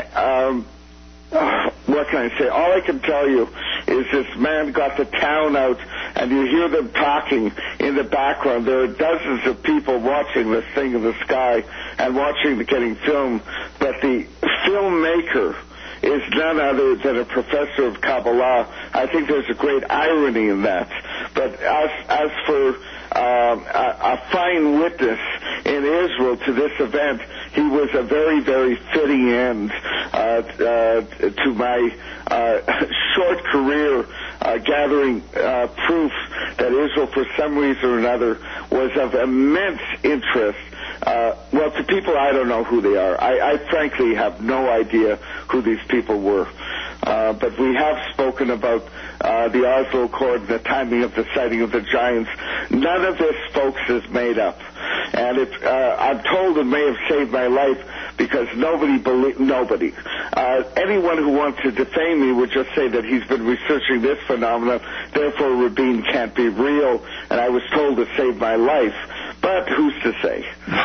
What can I say? All I can tell you is this man got the town out, and you hear them talking in the background. There are dozens of people watching this thing in the sky and watching it getting filmed, but the filmmaker is none other than a professor of Kabbalah. I think there's a great irony in that. But as for a fine witness in Israel to this event, he was a very, very fitting end to my short career gathering proof that Israel, for some reason or another, was of immense interest. Well, to people, I don't know who they are. I frankly have no idea who these people were. But we have spoken about the Oslo Accord, the timing of the sighting of the giants. None of this, folks, is made up. And I'm told it may have saved my life because nobody. Anyone who wants to defame me would just say that he's been researching this phenomenon, therefore Rabin can't be real, and I was told to save my life. But who's to say?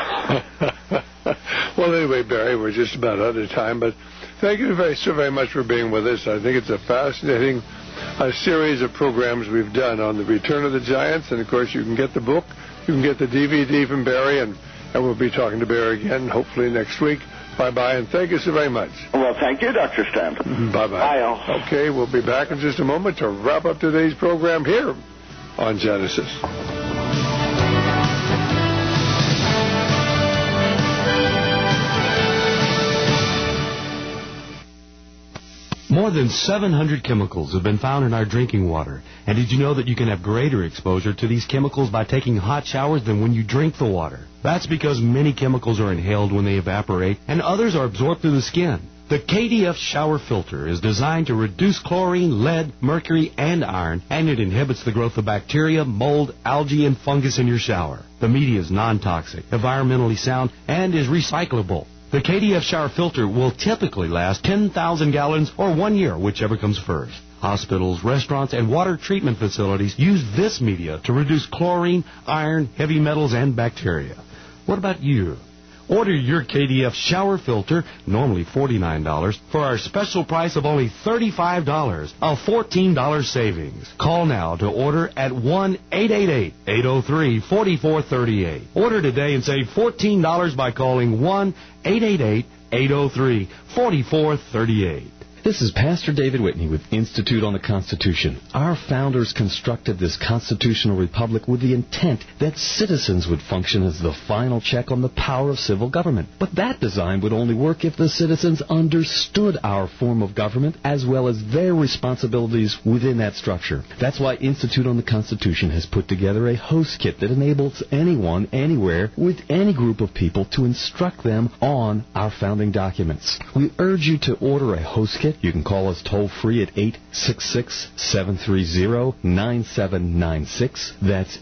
Well, anyway, Barry, we're just about out of time, but thank you so very much for being with us. I think it's a fascinating series of programs we've done on the Return of the Giants, and, of course, you can get the book, you can get the DVD from Barry, and we'll be talking to Barry again, hopefully next week. Bye-bye, and thank you so very much. Well, thank you, Dr. Stan. Bye-bye. Bye, all. Okay, we'll be back in just a moment to wrap up today's program here on Genesis. More than 700 chemicals have been found in our drinking water. And did you know that you can have greater exposure to these chemicals by taking hot showers than when you drink the water? That's because many chemicals are inhaled when they evaporate, and others are absorbed through the skin. The KDF shower filter is designed to reduce chlorine, lead, mercury, and iron, and it inhibits the growth of bacteria, mold, algae, and fungus in your shower. The media is non-toxic, environmentally sound, and is recyclable. The KDF shower filter will typically last 10,000 gallons or 1 year, whichever comes first. Hospitals, restaurants, and water treatment facilities use this media to reduce chlorine, iron, heavy metals, and bacteria. What about you? Order your KDF shower filter, normally $49, for our special price of only $35, a $14 savings. Call now to order at 1-888-803-4438. Order today and save $14 by calling 1-888-803-4438. This is Pastor David Whitney with Institute on the Constitution. Our founders constructed this constitutional republic with the intent that citizens would function as the final check on the power of civil government. But that design would only work if the citizens understood our form of government as well as their responsibilities within that structure. That's why Institute on the Constitution has put together a host kit that enables anyone, anywhere, with any group of people to instruct them on our founding documents. We urge you to order a host kit. You can call us toll-free at 866-730-9796. That's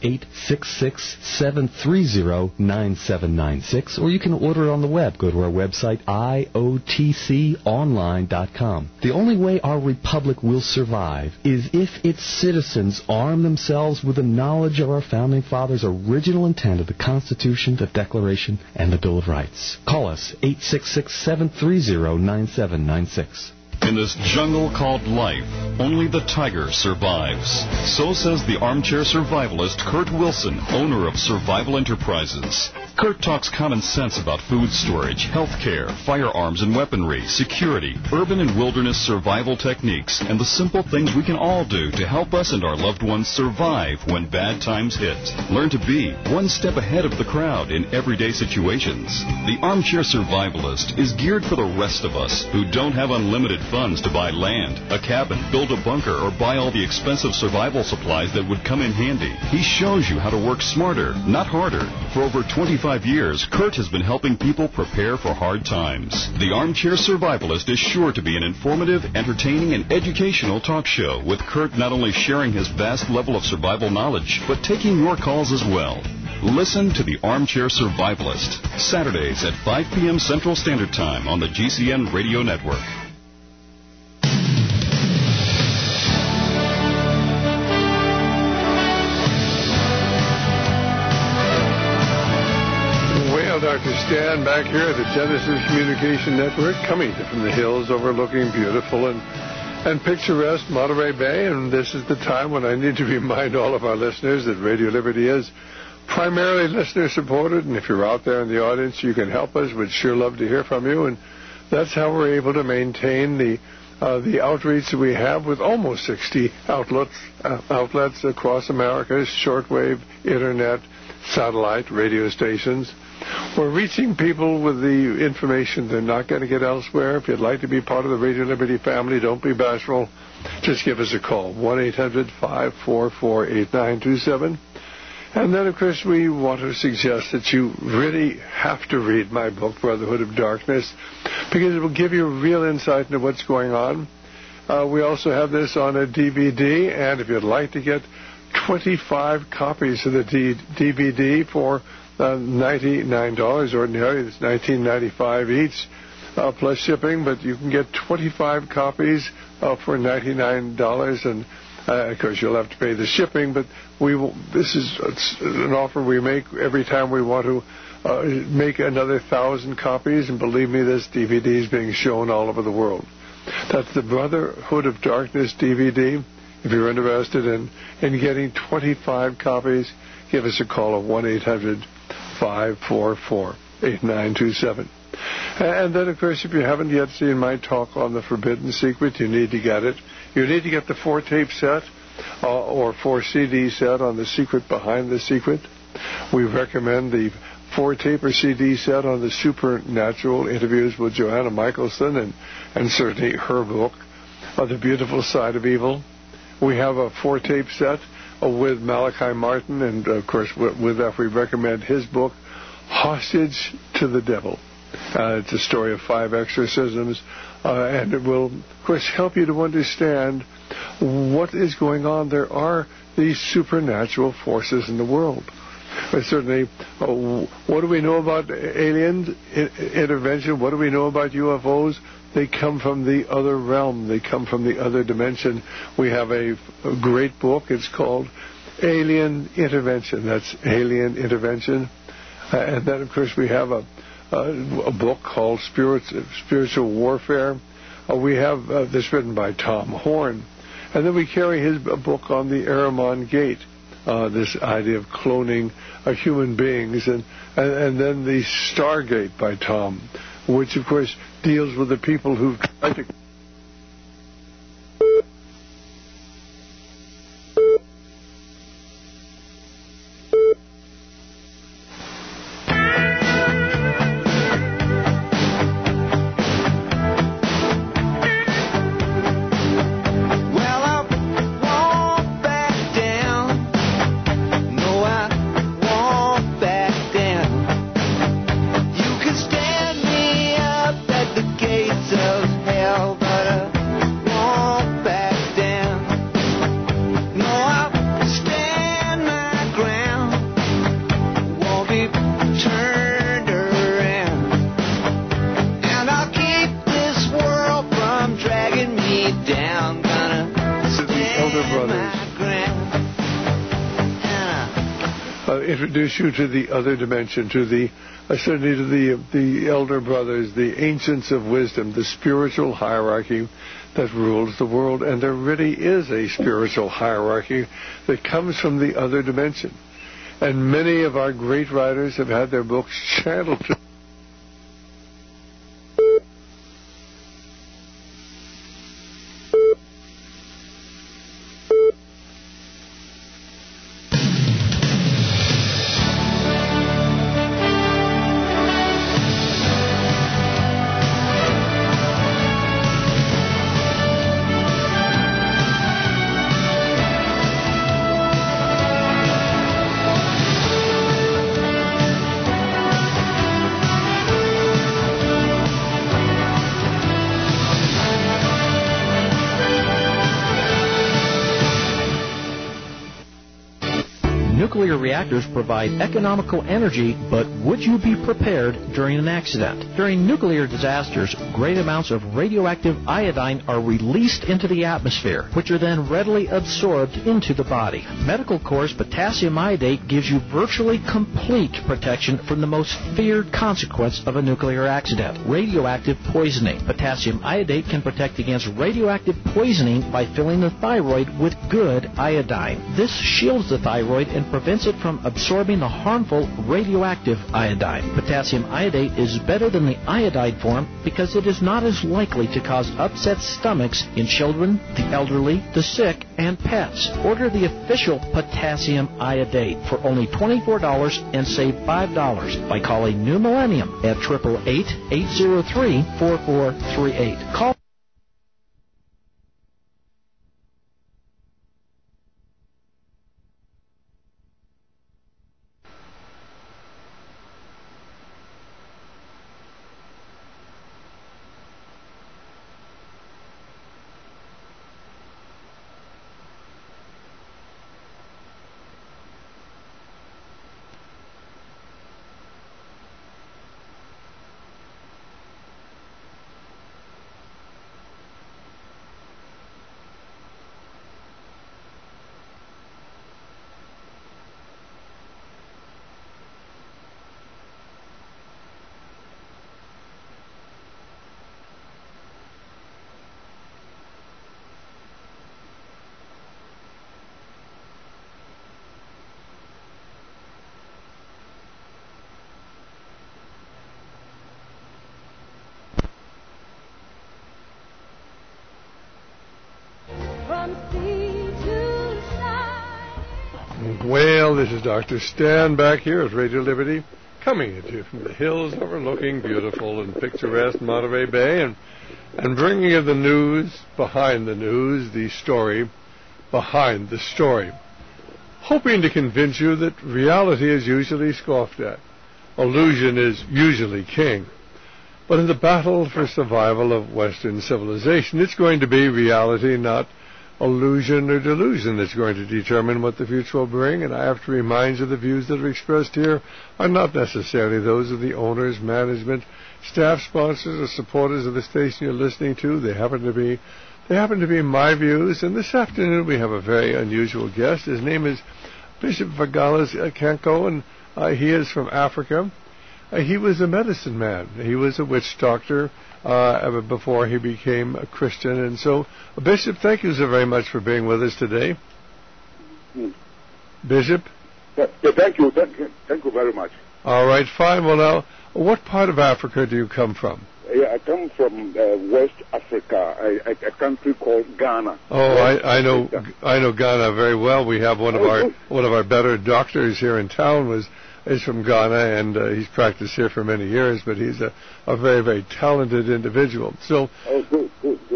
866-730-9796. Or you can order it on the web. Go to our website, iotconline.com. The only way our republic will survive is if its citizens arm themselves with the knowledge of our founding fathers' original intent of the Constitution, the Declaration, and the Bill of Rights. Call us, 866-730-9796. In this jungle called life, only the tiger survives. So says the armchair survivalist Kurt Wilson, owner of Survival Enterprises. Kurt talks common sense about food storage, health care, firearms and weaponry, security, urban and wilderness survival techniques, and the simple things we can all do to help us and our loved ones survive when bad times hit. Learn to be one step ahead of the crowd in everyday situations. The Armchair Survivalist is geared for the rest of us who don't have unlimited funds to buy land, a cabin, build a bunker, or buy all the expensive survival supplies that would come in handy. He shows you how to work smarter, not harder. For over 25 years, Kurt has been helping people prepare for hard times. The Armchair Survivalist is sure to be an informative, entertaining, and educational talk show, with Kurt not only sharing his vast level of survival knowledge, but taking your calls as well. Listen to the Armchair Survivalist, Saturdays at 5 p.m. Central Standard Time on the GCN Radio Network. Well, Dr. Stan back here at the Genesis Communication Network, coming from the hills overlooking beautiful and picturesque Monterey Bay, and this is the time when I need to remind all of our listeners that Radio Liberty is primarily listener-supported, and if you're out there in the audience, you can help us. We'd sure love to hear from you, and that's how we're able to maintain the outreach that we have with almost 60 outlets across America, shortwave, internet, satellite, radio stations. We're reaching people with the information they're not going to get elsewhere. If you'd like to be part of the Radio Liberty family, don't be bashful. Just give us a call, 1-800-544-8927. And then, of course, we want to suggest that you really have to read my book, Brotherhood of Darkness, because it will give you real insight into what's going on. We also have this on a DVD, and if you'd like to get 25 copies of the DVD for $99 ordinarily, it's $19.95 each, plus shipping, but you can get 25 copies for $99, and of course, you'll have to pay the shipping, but this is an offer we make every time we want to make another 1,000 copies, and believe me, this DVD is being shown all over the world. That's the Brotherhood of Darkness DVD. If you're interested in getting 25 copies, give us a call at 1-800-544-8927. And then, of course, if you haven't yet seen my talk on the Forbidden Secret, you need to get it. You need to get the 4-tape set or 4-CD set on The Secret Behind the Secret. We recommend the 4-tape or CD set on the supernatural interviews with Joanna Michelson and certainly her book, The Beautiful Side of Evil. We have a 4-tape set with Malachi Martin, and, of course, with that we recommend his book, Hostage to the Devil. It's a story of 5 exorcisms, and it will, of course, help you to understand what is going on. There are these supernatural forces in the world. But certainly, what do we know about alien intervention? What do we know about UFOs? They come from the other realm. They come from the other dimension. We have a great book. It's called Alien Intervention. That's Alien Intervention. And then, of course, we have a book called Spiritual Warfare. We have this written by Tom Horn. And then we carry his book on the Ahriman Gate, this idea of cloning human beings. And then the Stargate by Tom, which, of course, deals with the people who've tried to... Introduce you to the other dimension, to the elder brothers, the ancients of wisdom, the spiritual hierarchy that rules the world. And there really is a spiritual hierarchy that comes from the other dimension. And many of our great writers have had their books channeled to Nuclear reactors provide economical energy, but would you be prepared during an accident? During nuclear disasters, great amounts of radioactive iodine are released into the atmosphere, which are then readily absorbed into the body. Medical Corps' potassium iodate gives you virtually complete protection from the most feared consequence of a nuclear accident, radioactive poisoning. Potassium iodate can protect against radioactive poisoning by filling the thyroid with good iodine. This shields the thyroid and prevents it from absorbing the harmful radioactive iodine. Potassium iodate is better than the iodide form because it is not as likely to cause upset stomachs in children, the elderly, the sick, and pets. Order the official potassium iodate for only $24 and save $5 by calling New Millennium at 888-803-4438. Call. Well, this is Dr. Stan back here at Radio Liberty, coming at you from the hills overlooking beautiful and picturesque Monterey Bay, and bringing you the news behind the news, the story behind the story, hoping to convince you that reality is usually scoffed at. Illusion is usually king. But in the battle for survival of Western civilization, it's going to be reality, not illusion or delusion, that's going to determine what the future will bring. And I have to remind you the views that are expressed here are not necessarily those of the owners, management, staff, sponsors, or supporters of the station you're listening to. They happen to be my views. And this afternoon we have a very unusual guest. His name is Bishop Vagalis Kanko, and he is from Africa. He was a medicine man. He was a witch doctor before he became a Christian. And so, Bishop, thank you so very much for being with us today. Bishop? Thank you very much. All right, fine. Well, now, what part of Africa do you come from? I come from West Africa, a country called Ghana. Oh, I know Ghana very well. We have one of our better doctors here in town is from Ghana, and he's practiced here for many years, but he's a very, very talented individual. So, good.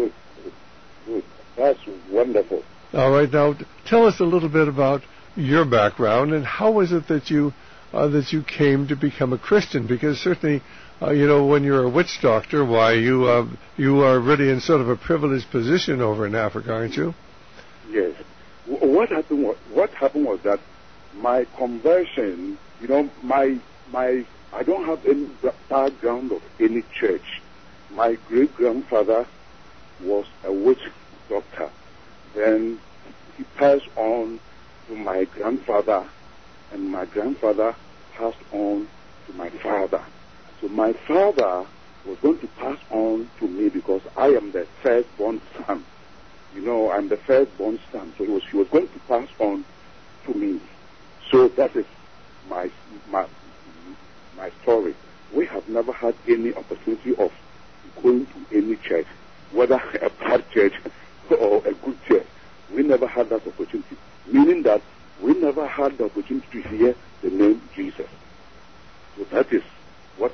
That's wonderful. All right, now tell us a little bit about your background and how was it that you came to become a Christian? Because certainly, when you're a witch doctor, why you are really in sort of a privileged position over in Africa, aren't you? Yes. What happened was that my conversion. I don't have any background of any church. My great-grandfather was a witch doctor. Then he passed on to my grandfather, and my grandfather passed on to my father. So my father was going to pass on to me because I am the firstborn son. I'm the firstborn son. So he was going to pass on to me. So that is my story. We have never had any opportunity of going to any church, whether a bad church or a good church. We never had that opportunity, meaning that we never had the opportunity to hear the name Jesus. So that is what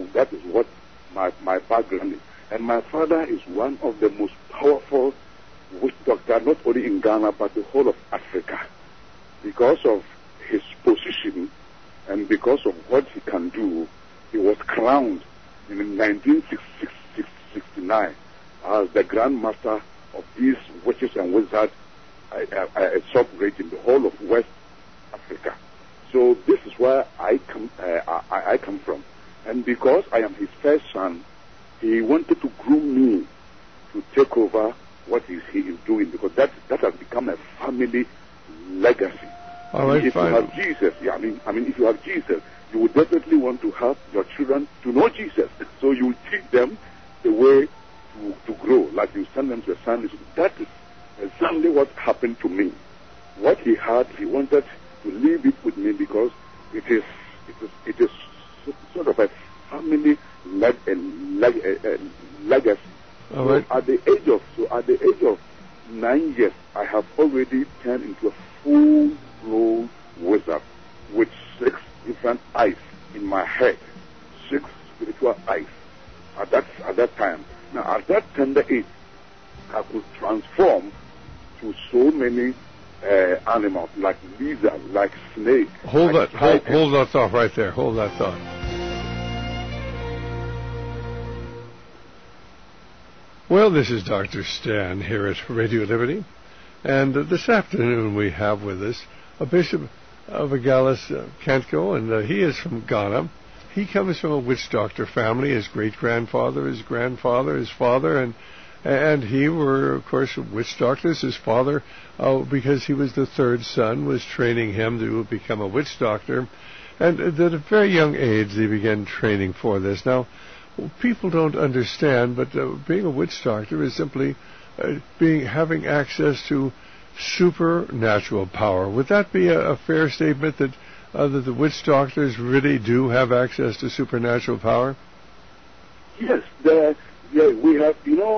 my background is. And my father is one of the most powerful witch doctors, not only in Ghana, but the whole of Africa. Because of his position and because of what he can do, he was crowned in 1969 as the Grand Master of these witches and wizards sovereign in the whole of West Africa. where I come from. And because I am his first son, he wanted to groom me to take over what he is doing, because that has become a family legacy. All right, if fine. You have Jesus, if you have Jesus, you would definitely want to have your children to know Jesus. So you teach them the way to grow, like you send them to a Sunday school. That is exactly what happened to me. What he had, he wanted to leave it with me because it is sort of a family legacy. All right. So at the age of 9 years, I have already turned into a full-blown wizard with 6 different eyes in my head, 6 spiritual eyes. At that time, now at that tender age, I could transform to so many animals, like lizard, like snake. Hold like that thought right there. Hold that thought. Well, this is Dr. Stan here at Radio Liberty, and this afternoon we have with us a Bishop of Agalis Kantko, and he is from Ghana. He comes from a witch doctor family. His great-grandfather, his grandfather, his father, and he were, of course, witch doctors. His father, because he was the third son, was training him to become a witch doctor, and at a very young age they began training for this. Now, people don't understand, but being a witch doctor is simply having access to supernatural power. Would that be a fair statement that the witch doctors really do have access to supernatural power? Yes, we have.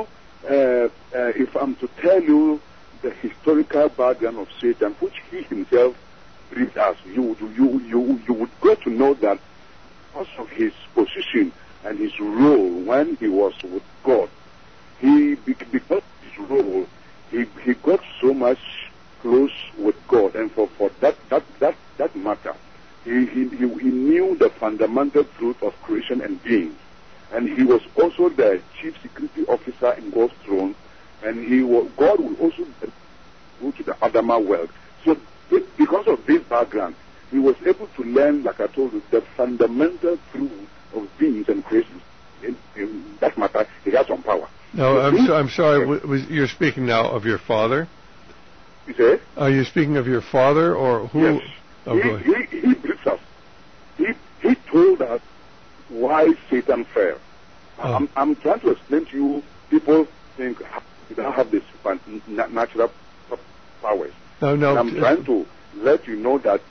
If I'm to tell you the historical background of Satan, which he himself breathed us, you would get to know that because of his position and his role when he was with God, because of his role, he got so much close with God, and for that matter, he knew the fundamental truth of creation and being, and he was also the chief security officer in God's throne, and God will also go to the Adama world. So because of this background, he was able to learn, like I told you, the fundamental truth of beings and creation. In that matter, he has some power. No, I'm sorry. You're speaking now of your father? You say? Are you speaking of your father, or who? Yes. Oh, he briefed us. He told us why Satan fell. Oh. I'm trying to explain to you. People think you don't have the supernatural powers. No. And I'm trying to let you know that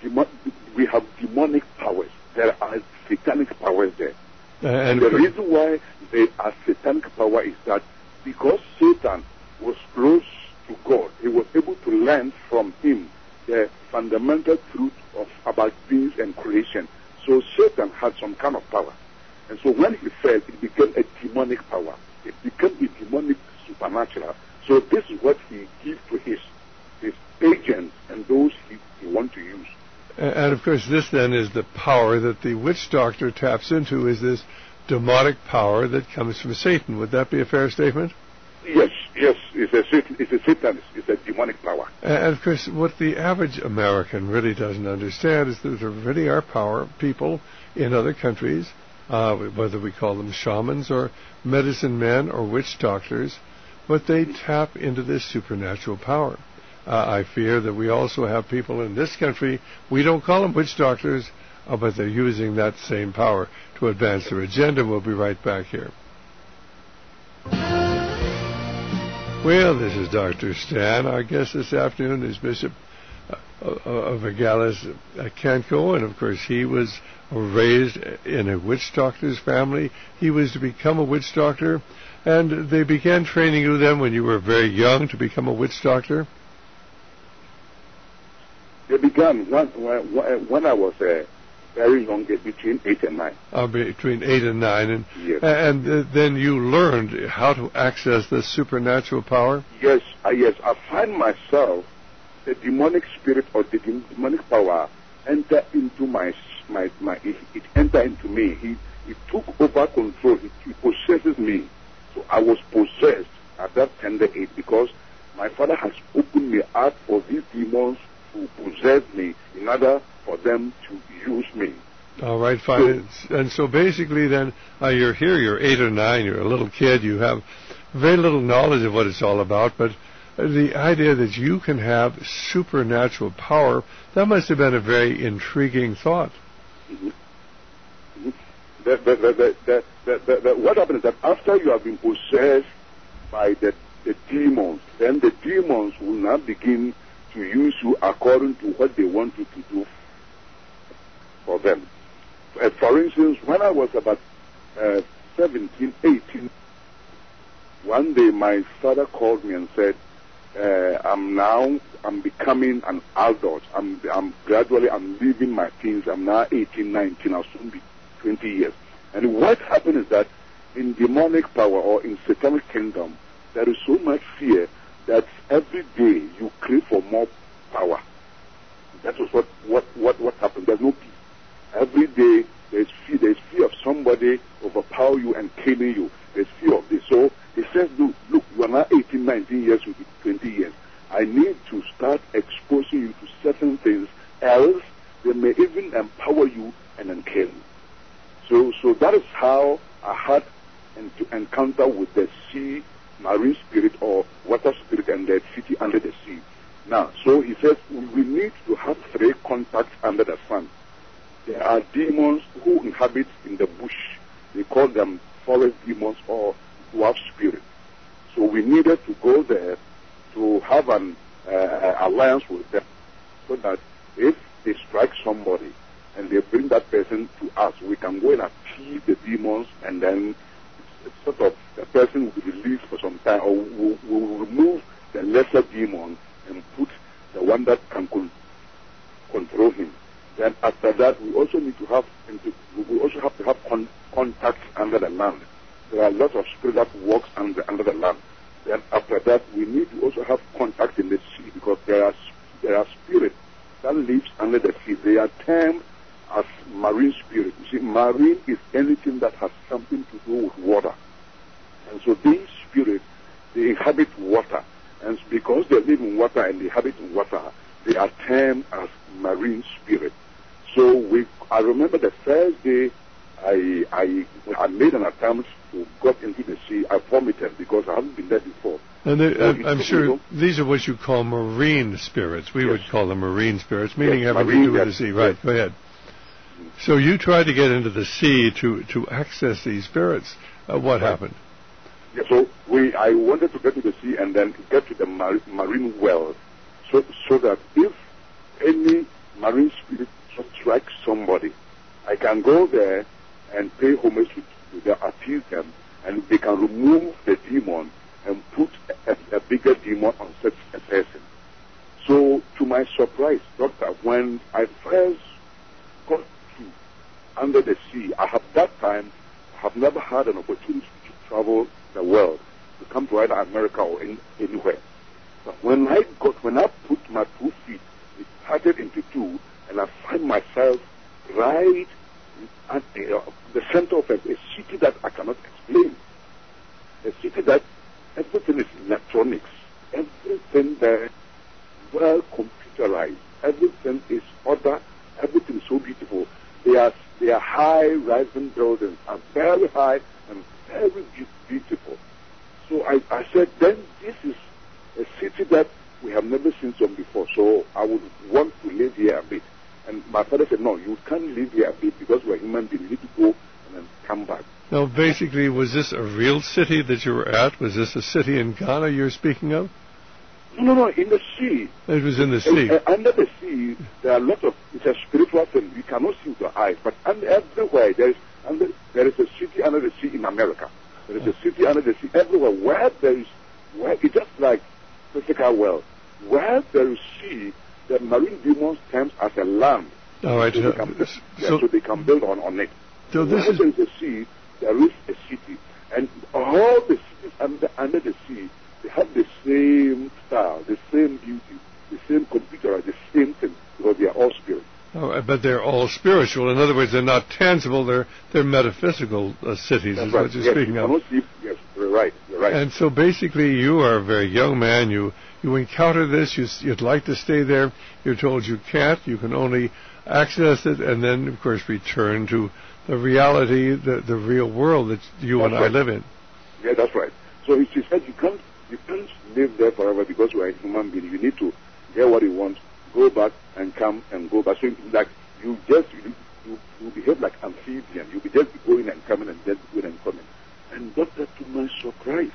we have demonic powers. There are satanic powers there. And the reason why there are satanic power is that because Satan was close to God, he was able to learn from him the fundamental truth about beings and creation. So Satan had some kind of power. And so when he fell, it became a demonic power. It became a demonic supernatural. So this is what he gives to his agents and those he wants to use. And of course, this then is the power that the witch doctor taps into, is this demonic power that comes from Satan. Would that be a fair statement? Yes, it's a Satan, it's a demonic power. And of course, what the average American really doesn't understand is that there really are people in other countries, whether we call them shamans or medicine men or witch doctors, but they tap into this supernatural power. I fear that we also have people in this country, we don't call them witch doctors, but they're using that same power to advance their agenda. We'll be right back here. Well, this is Dr. Stan. Our guest this afternoon is Bishop of Agalis Kantko, and of course he was raised in a witch doctor's family. He was to become a witch doctor, and they began training you then when you were very young to become a witch doctor? They began when I was very young, between 8 and 9. Between 8 and 9. And, yes. And then you learned how to access this supernatural power? Yes. I find myself, the demonic spirit or the demonic power enter into it entered into me. It took over control. It possesses me. So I was possessed at that tender age because my father has opened me up for these demons to possess me in order for them to use me. All right, fine. And so basically then, you're here, you're 8 or 9, you're a little kid, you have very little knowledge of what it's all about, but the idea that you can have supernatural power, that must have been a very intriguing thought. Mm-hmm. What happens is that after you have been possessed by the demons, then the demons will now begin to use you according to what they want you to do for them. For instance, when I was about 17, 18, one day my father called me and said, I'm becoming an adult. I'm leaving my teens. I'm now 18, 19. I'll soon be 20 years. And what happened is that in demonic power or in satanic kingdom, there is so much fear that every day you crave for more power. That is what happened. There's no peace. Every day there's fear. There's fear of somebody overpower you and killing you. There's fear of this. So he says, look, you are now 18, 19 years, you'll be 20 years. I need to start exposing you to certain things, else they may even empower you and then kill you. So that is how I had to encounter with the sea, marine spirit or water spirit and the city under the sea. Now, so he says we need to have 3 contacts under the sun. There are demons who inhabit in the bush. They call them forest demons or dwarf spirit. So we needed to go there to have an alliance with them, so that if they strike somebody and they bring that person to us, we can go and appease the demons, and then sort of the person will be released for some time, or we'll remove the lesser demon and put the one that can control him. Then after that, we also need to have contacts under the land. There are lots of spirit that works under the land. Then after that, we need to also have contact in the sea, because there are spirits that lives under the sea. They are termed as marine spirit. You see, marine is anything that has something to do with water. And so these spirits, they inhabit water. And because they live in water and they inhabit in water, they are termed as marine spirit. So I remember the first day I made an attempt to go into the sea. I vomited because I haven't been there before. And I'm sure these are what you call marine spirits. We would call them marine spirits, meaning having to do with the sea. Right, go ahead. So you tried to get into the sea to access these spirits. What happened? Yeah, so I wanted to get to the sea and then get to the marine well, so that if any marine spirit strikes somebody, I can go there and pay homage to them, appease them, and they can remove the demon and put a bigger demon on such a person. So, to my surprise, Doctor, when I first got to under the sea, I have never had an opportunity to travel the world, to come to either America or anywhere. But when I put my 2 feet, it parted into 2, and I find myself right at the center of a city that I cannot explain. A city that everything is electronics. Everything there is well computerized. Everything is ordered. Everything is so beautiful. They are high-rising buildings, are very high and very beautiful. So I said, then this is a city that we have never seen some before. So I would want to live here a bit. And my father said, no, you can't live here a bit because we're human beings. You need to go and then come back. Now, basically, was this a real city that you were at? Was this a city in Ghana you're speaking of? No, in the sea. It was in the sea. Under the sea, there are lots of, it's a spiritual thing. You cannot see with your eyes. But everywhere, there is a city under the sea in America. There is a city under the sea everywhere. Where it's just like physical world. Where there is sea, the marine demons terms as a land. All right. So they can build on it. So where there is a sea, there is a city. And all the cities under the sea, they have the same style, the same beauty, the same computer, the same thing, because they are all spirits. Oh, but they're all spiritual. In other words, they're not tangible. They're metaphysical cities. That's is right. what you're speaking of. Yes, you're right. And so basically, you are a very young man. You you encounter this, you'd like to stay there, you're told you can't, you can only access it, and then, of course, return to the reality, the real world that you and I live in. Yeah, that's right. So she said you can't live there forever because you are a human being. You need to get what you want, go back and come and go back. So like you behave like amphibian. You be just going and coming and just going and coming. And Dr. to my surprise,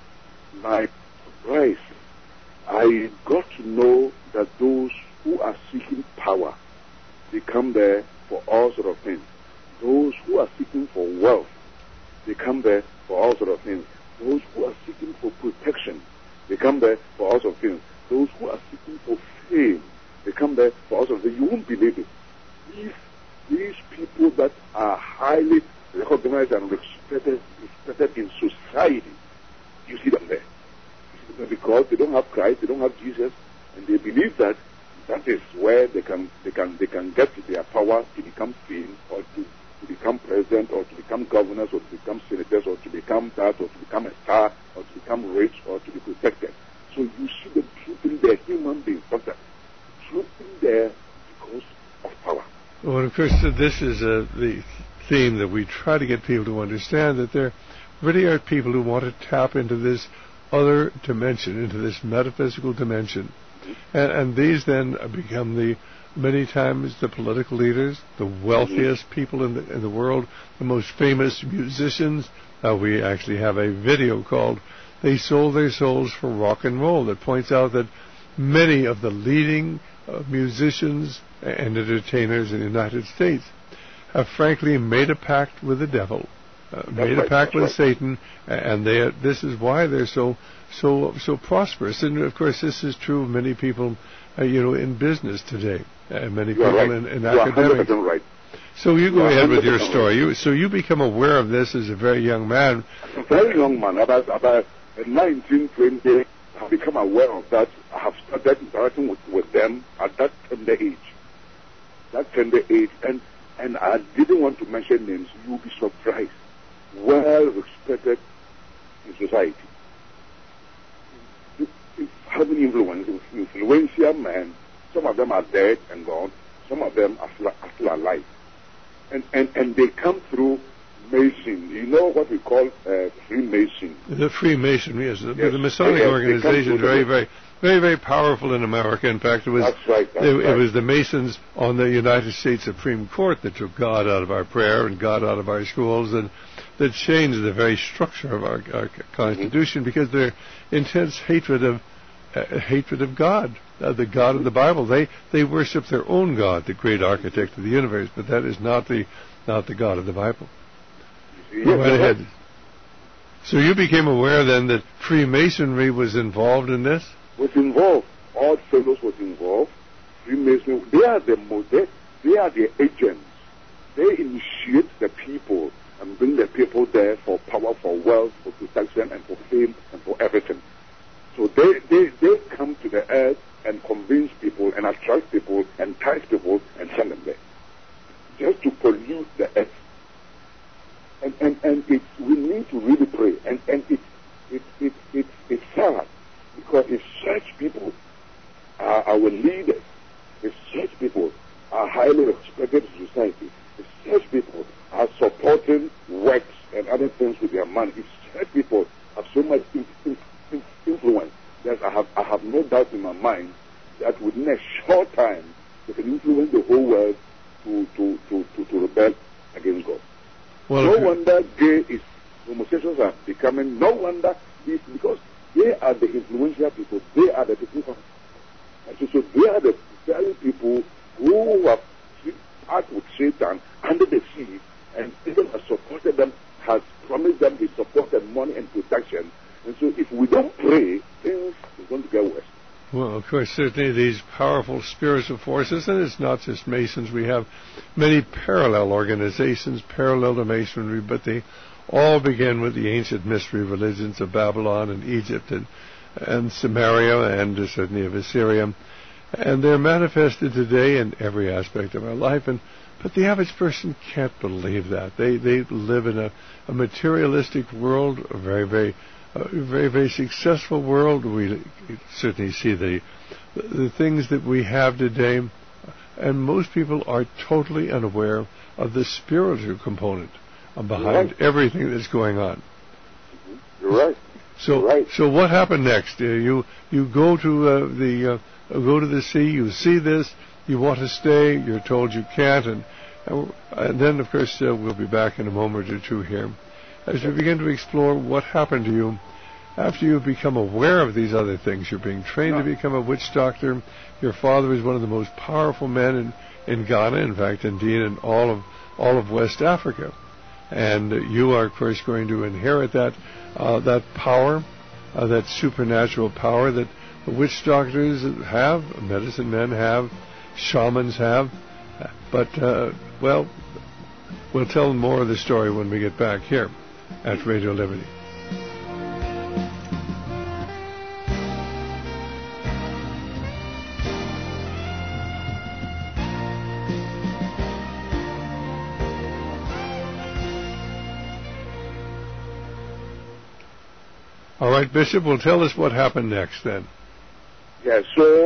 I got to know that those who are seeking power, they come there for all sort of things. Those who are seeking for wealth, they come there for all sort of things. Those who are seeking for protection, they come there for all sort of things. Those who are seeking for fame, they come there for all sort of things. You won't believe it. These people that are highly recognized and respected in society, you see them there. Because they don't have Christ, they don't have Jesus, and they believe that is where they can get to their power to become king, or to become president, or to become governors, or to become senators, or to become that, or to become a star, or to become rich, or to be protected. So you see them trooping there, human beings, trooping there because of power. Well, of course, this is the theme that we try to get people to understand, that there really are people who want to tap into this other dimension, into this metaphysical dimension. And these then become many times the political leaders, the wealthiest people in the world, the most famous musicians. We actually have a video called "They Sold Their Souls for Rock and Roll" that points out that many of the leading musicians and entertainers in the United States have frankly made a pact with the devil, made a pact with Satan, and this is why they're so prosperous. And of course, this is true of many people, in business today, and many people in academics. Right. So you go ahead with your story. So you become aware of this as a very young man. A very young man, about 19, 20. I've become aware of that. I have started interacting with them at that tender age. And I didn't want to mention names. You'll be surprised. Well respected in society. Having influential men. Some of them are dead and gone. Some of them are still alive. And they come through Mason. You know what we call Freemason. The Freemason, yes. The Masonic organization is very, very, very, very powerful in America. In fact, it was it was the Masons on the United States Supreme Court that took God out of our prayer and God out of our schools, and that changed the very structure of our Constitution because their intense hatred of God, the God of the Bible. They worship their own God, the great architect of the universe, but that is not the God of the Bible. Go right ahead. So you became aware then that Freemasonry was involved in this? Was involved. Odd Fellows was involved. Freemasonry. They are the agents. They initiate the people and bring the people there for power, for wealth, for protection, and for fame, and for everything. So they come to the earth and convince people and attract people and entice people and send them there. Just to pollute the earth. And we need to really pray. And it's sad because if such people are our leaders, if such people are highly respected in society, if such people are supporting works and other things with their money, if such people have so much influence, that I have no doubt in my mind that within a short time they can influence the whole world to rebel against God. Well, no wonder homosexuals are becoming. No wonder because they are the influential people. They are the people. So they are the very people who have part with Satan under the sea, and even has supported them, has promised them his support and money and protection. And so if we don't pray, things are going to get worse. Well, of course, certainly these powerful spiritual forces, and it's not just Masons. We have many parallel organizations parallel to Masonry, but they all begin with the ancient mystery religions of Babylon and Egypt and Samaria and certainly of Assyria. And they're manifested today in every aspect of our life. But the average person can't believe that. They live in a materialistic world, a very, very very, very successful world. We certainly see the things that we have today, and most people are totally unaware of the spiritual component behind everything that's going on. You're right. So what happened next? You go to the sea. You see this. You want to stay. You're told you can't, and then of course we'll be back in a moment or two here, as we begin to explore what happened to you after you become aware of these other things. You're being trained to become a witch doctor. Your father is one of the most powerful men in Ghana, in fact, indeed, in all of West Africa. And you are, of course, going to inherit that power, that supernatural power that the witch doctors have, medicine men have, shamans have. But, we'll tell more of the story when we get back here at Radio Liberty. All right, Bishop, well, tell us what happened next then. Yeah,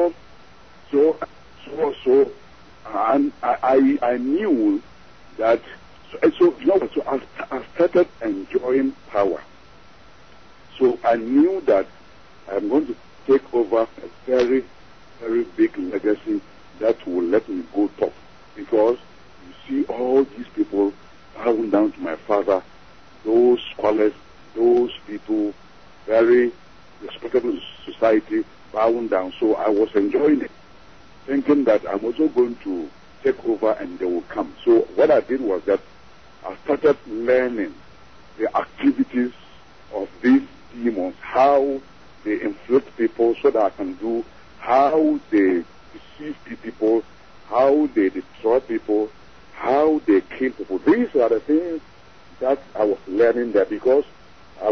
I knew that, so I started enjoying power. So I knew that I'm going to take over a very, very big legacy that will let me go top. Because you see all these people bowing down to my father, those scholars, those people, very respectable society, bowing down. So I was enjoying it, thinking that I'm also going to take over and they will come. So what I did was that I started learning the activities of these demons, how they inflict people so that I can do, how they deceive people, how they destroy people, how they kill people. These are the things that I was learning there, because I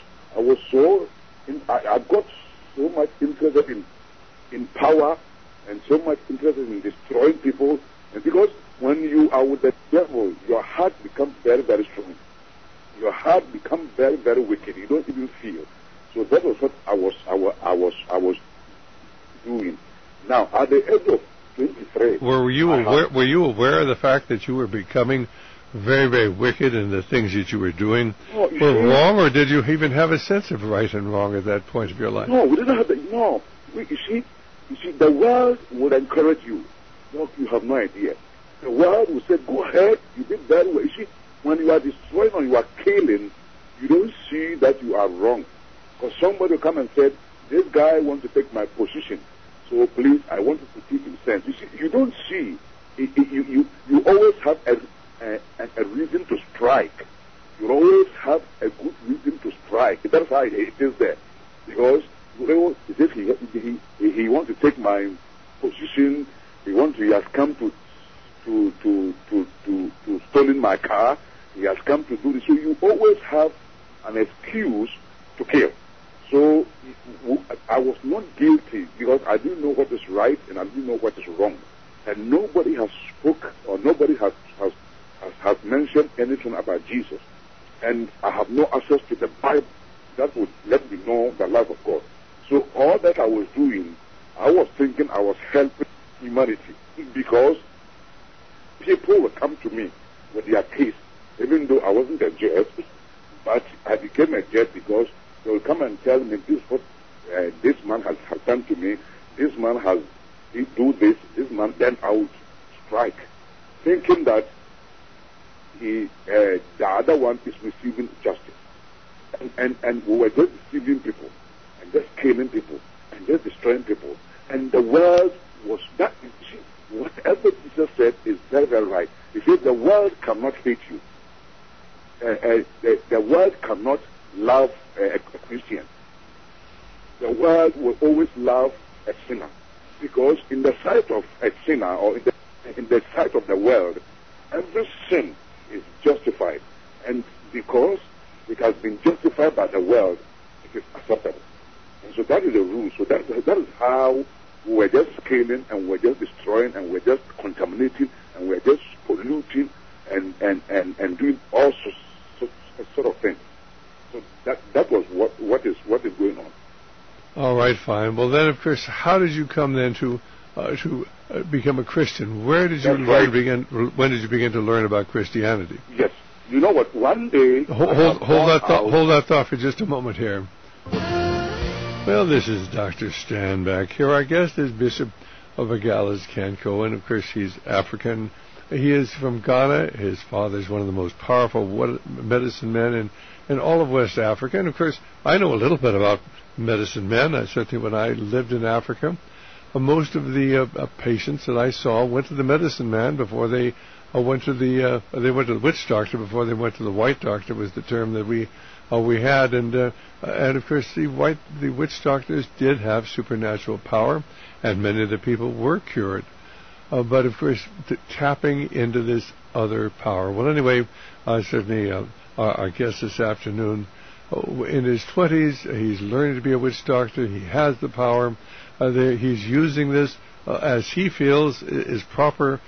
got so much interested in power and so much interested in destroying people. And because when you are with the devil, your heart becomes very, very strong. Your heart becomes very, very wicked. You don't even feel. So that was what I was doing. Now, at the age of 23, were you aware of the fact that you were becoming very, very wicked, and the things that you were doing were wrong, or did you even have a sense of right and wrong at that point of your life? No, we didn't have that. No, you see, the world would encourage you. No, you have no idea. The world will say, "Go ahead, you did very well." You see, when you are destroying or you are killing, you don't see that you are wrong, because somebody will come and say, "This guy wants to take my position, so please, I want to teach him sense." You see, you don't see. You always have a reason to strike. You always have a good reason to strike. That's why it is there. Because if he wants to take my position, he has come to stealing my car, he has come to do this. So you always have an excuse to kill. So I was not guilty, because I didn't know what is right and I didn't know what is wrong. And nobody has spoke, or nobody has mentioned anything about Jesus. And I have no access to the Bible that would let me know the love of God. So all that I was doing, I was thinking I was helping humanity, because people would come to me with their case, even though I wasn't a judge, but I became a judge because they will come and tell me, this is what this man has done to me, this man has do this, this man, then I would strike, thinking that the other one is receiving justice. And we were just deceiving people, and just killing people, and just destroying people. And the world was that. Whatever Jesus said is very, very right. He said the world cannot hate you. The world cannot love a Christian. The world will always love a sinner. Because in the sight of a sinner, or in the sight of the world, every sin is justified. And because it has been justified by the world, it is acceptable. And so that is the rule. So that is how we were just killing, and we're just destroying, and we're just contaminating, and we're just polluting, and doing all sorts of things. So that was what fine. Well, then, of course, how did you come then to become a Christian? Where did you begin? When did you begin to learn about Christianity? Yes. You know what? One day... Hold that thought for just a moment here. Well, this is Dr. Stan back here. Our guest is Bishop of Agulhas, Kanko, and of course he's African. He is from Ghana. His father is one of the most powerful medicine men in all of West Africa. And of course, I know a little bit about medicine men. Certainly when I lived in Africa, most of the patients that I saw went to the medicine man before they went to the witch doctor before they went to the white doctor, was the term that we had, and of course the witch doctors did have supernatural power, and many of the people were cured, but of course tapping into this other power. Well, anyway, certainly our guest this afternoon, in his 20s, he's learning to be a witch doctor. He has the power. He's using this as he feels is proper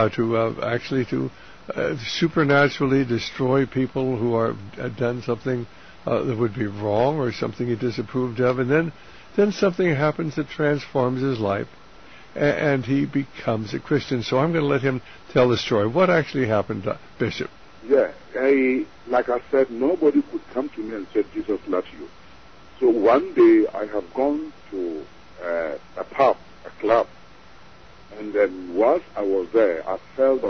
to supernaturally destroy people who have done something that would be wrong or something he disapproved of, and then something happens that transforms his life, and he becomes a Christian. So I'm going to let him tell the story. What actually happened, Bishop? Yeah, like I said, nobody could come to me and say Jesus loves you. So one day I have gone to a pub, a club, and then whilst I was there, I felt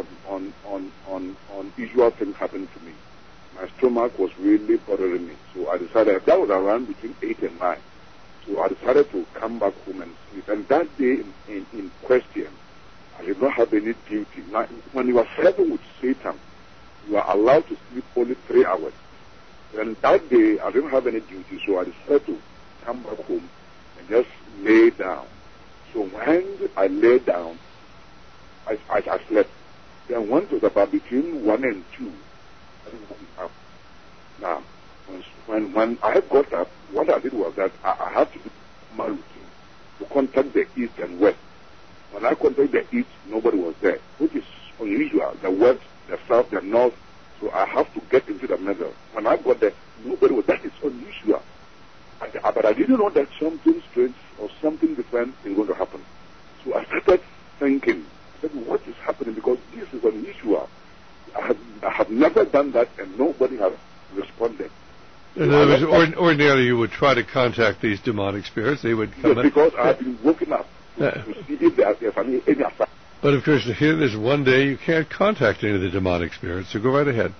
unusual things happened to me. My stomach was really bothering me. So I decided, that was around between 8 and 9. So I decided to come back home and sleep. And that day in question, I did not have any duty. Now, when you are serving with Satan, you are allowed to sleep only 3 hours. And that day, I didn't have any duty, so I decided to come back home and just lay down. So when I lay down, I slept. Then when it was about between 1 and 2, I woke up. Now, when I got up, what I did was that I had to do my routine to contact the east and west. When I contacted the east, nobody was there, which is unusual. The west, the south, the north. So I have to get into the middle. When I got there, nobody was. That is unusual. But I didn't know that something strange or something different is going to happen. So I started thinking, what is happening? Because this is unusual. I have never done that, and nobody has responded. In other words, ordinarily you would try to contact these demonic spirits. They would come in. Because I have been woken up to see if there's any effect. But of course, here there's one day you can't contact any of the demonic spirits, so go right ahead.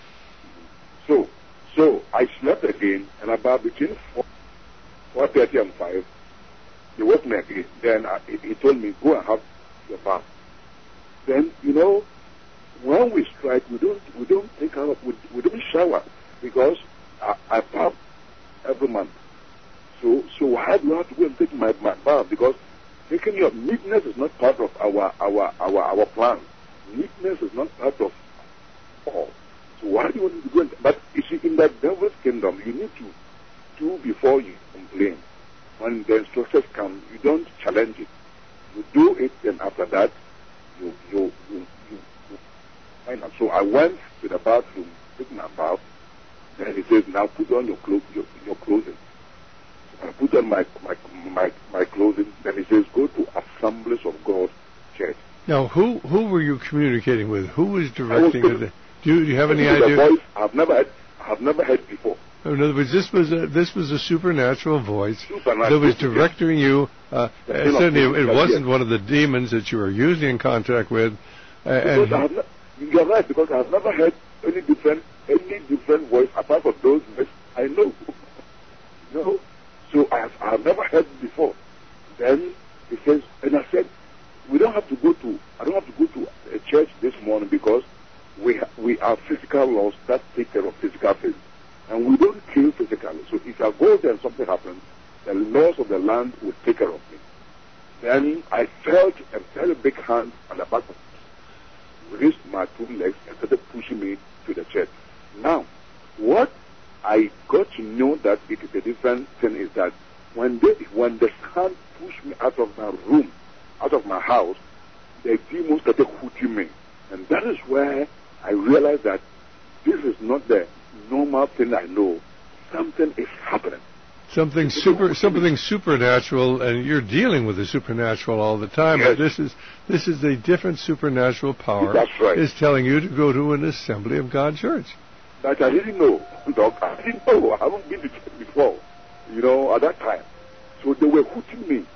So I slept again, and about between 4:30 and 5, he woke me again. Then he told me, go and have your bath. Then, when we strike, we don't take our, we don't shower, because I bath every month. So why do I have to go and take my bath? Because taking your neatness is not part of our plan. Neatness is not part of all. So why do you want to go? But you see, in that devil's kingdom, you need to do before you complain. When the instructions come, you don't challenge it. You do it, and after that, you find out. So I went to the bathroom, took my bath, and he says, now put on your clothing. I put on my clothing, then he says, go to Assemblies of God Church. Now, who were you communicating with? Who was directing it? Do you have any idea? A voice I've never heard before. In other words, this was a supernatural voice that was directing you. Certainly, it wasn't one of the demons that you were usually in contact with. You're right, because I've never heard any different voice apart from those voices I know. No, so I've never heard it before. Then he says, and I said, I don't have to go to a church this morning because we are physical laws that take care of physical things. And we don't kill physically. So if I go there and something happens, the laws of the land will take care of me. Then I felt a very big hand on the back of me, raised my 2 legs and started pushing me to the church. Now, what I got to know that it is a different thing is that when the hand pushed me out of my room, out of my house, the demons started hooting me. And that is where I realized that this is not the normal thing I know. Something is happening. something supernatural, and you're dealing with the supernatural all the time. Yes. But this is a different supernatural power. That's right. Is telling you to go to an Assembly of God church. That I didn't know, Doc. I didn't know. I haven't been to church before, at that time. So they were hooting me.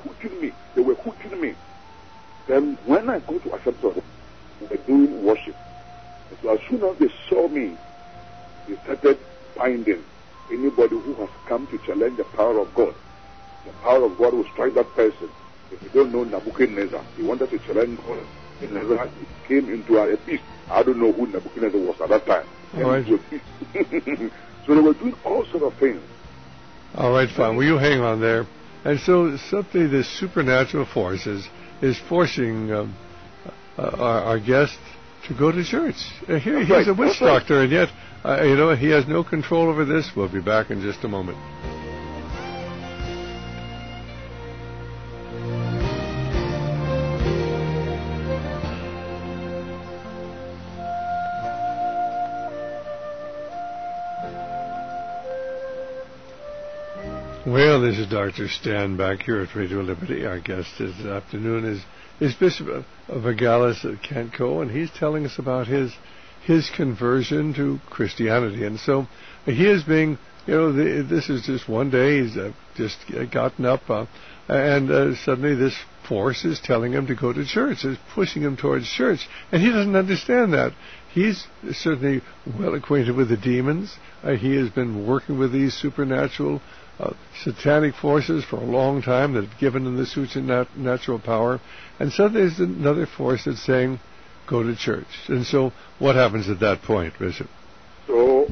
Then when I go to Assembly, we were doing worship. So as soon as they saw me, they started binding anybody who has come to challenge the power of God. The power of God will strike that person. If you don't know Nebuchadnezzar, he wanted to challenge God. Nebuchadnezzar came into a beast. I don't know who Nebuchadnezzar was at that time. All right. So they were doing all sorts of things. All right, fine. Will you hang on there? And so suddenly this supernatural force is forcing our guest to go to church. Here he's a witch doctor, and yet, he has no control over this. We'll be back in just a moment. Well, this is Dr. Stan back here at Radio Liberty. Our guest this afternoon is Bishop Vagelis at Canco, and he's telling us about his conversion to Christianity. And so he is being, this is just one day. He's just gotten up, and suddenly this force is telling him to go to church. It's pushing him towards church, and he doesn't understand that. He's certainly well acquainted with the demons. He has been working with these supernatural satanic forces for a long time that have given him this supernatural power. And suddenly there's another force that's saying, go to church. And so what happens at that point, Bishop? So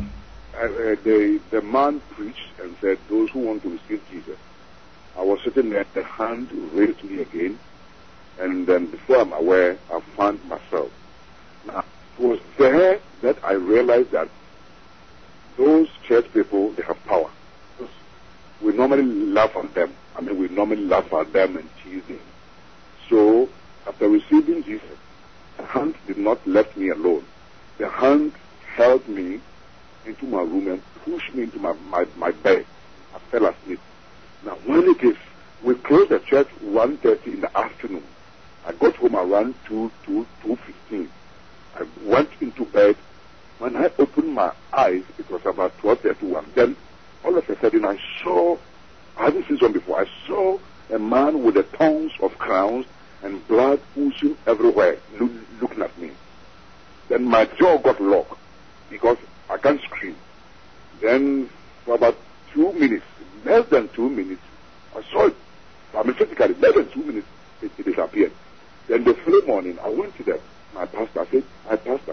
the man preached and said, those who want to receive Jesus. I was sitting there, the hand raised me again, and then before I'm aware, I found myself. Now, it was there that I realized that those church people, they have power. We normally laugh at them. We normally laugh at them and tease them. So, after receiving Jesus, the hand did not let me alone. The hand held me into my room and pushed me into my bed. I fell asleep. Now, when we closed the church 1:30 in the afternoon. I got home around 2:15. I went into bed. When I opened my eyes, it was about 12:31. Then, all of a sudden, I haven't seen one before. I saw a man with the tongues of crowns and blood oozing everywhere, looking at me. Then my jaw got locked because I can't scream. Then for about 2 minutes, less than 2 minutes, I saw it. Physically, less than 2 minutes, it disappeared. Then the following morning, I went to my pastor. I said, "Hi, Pastor,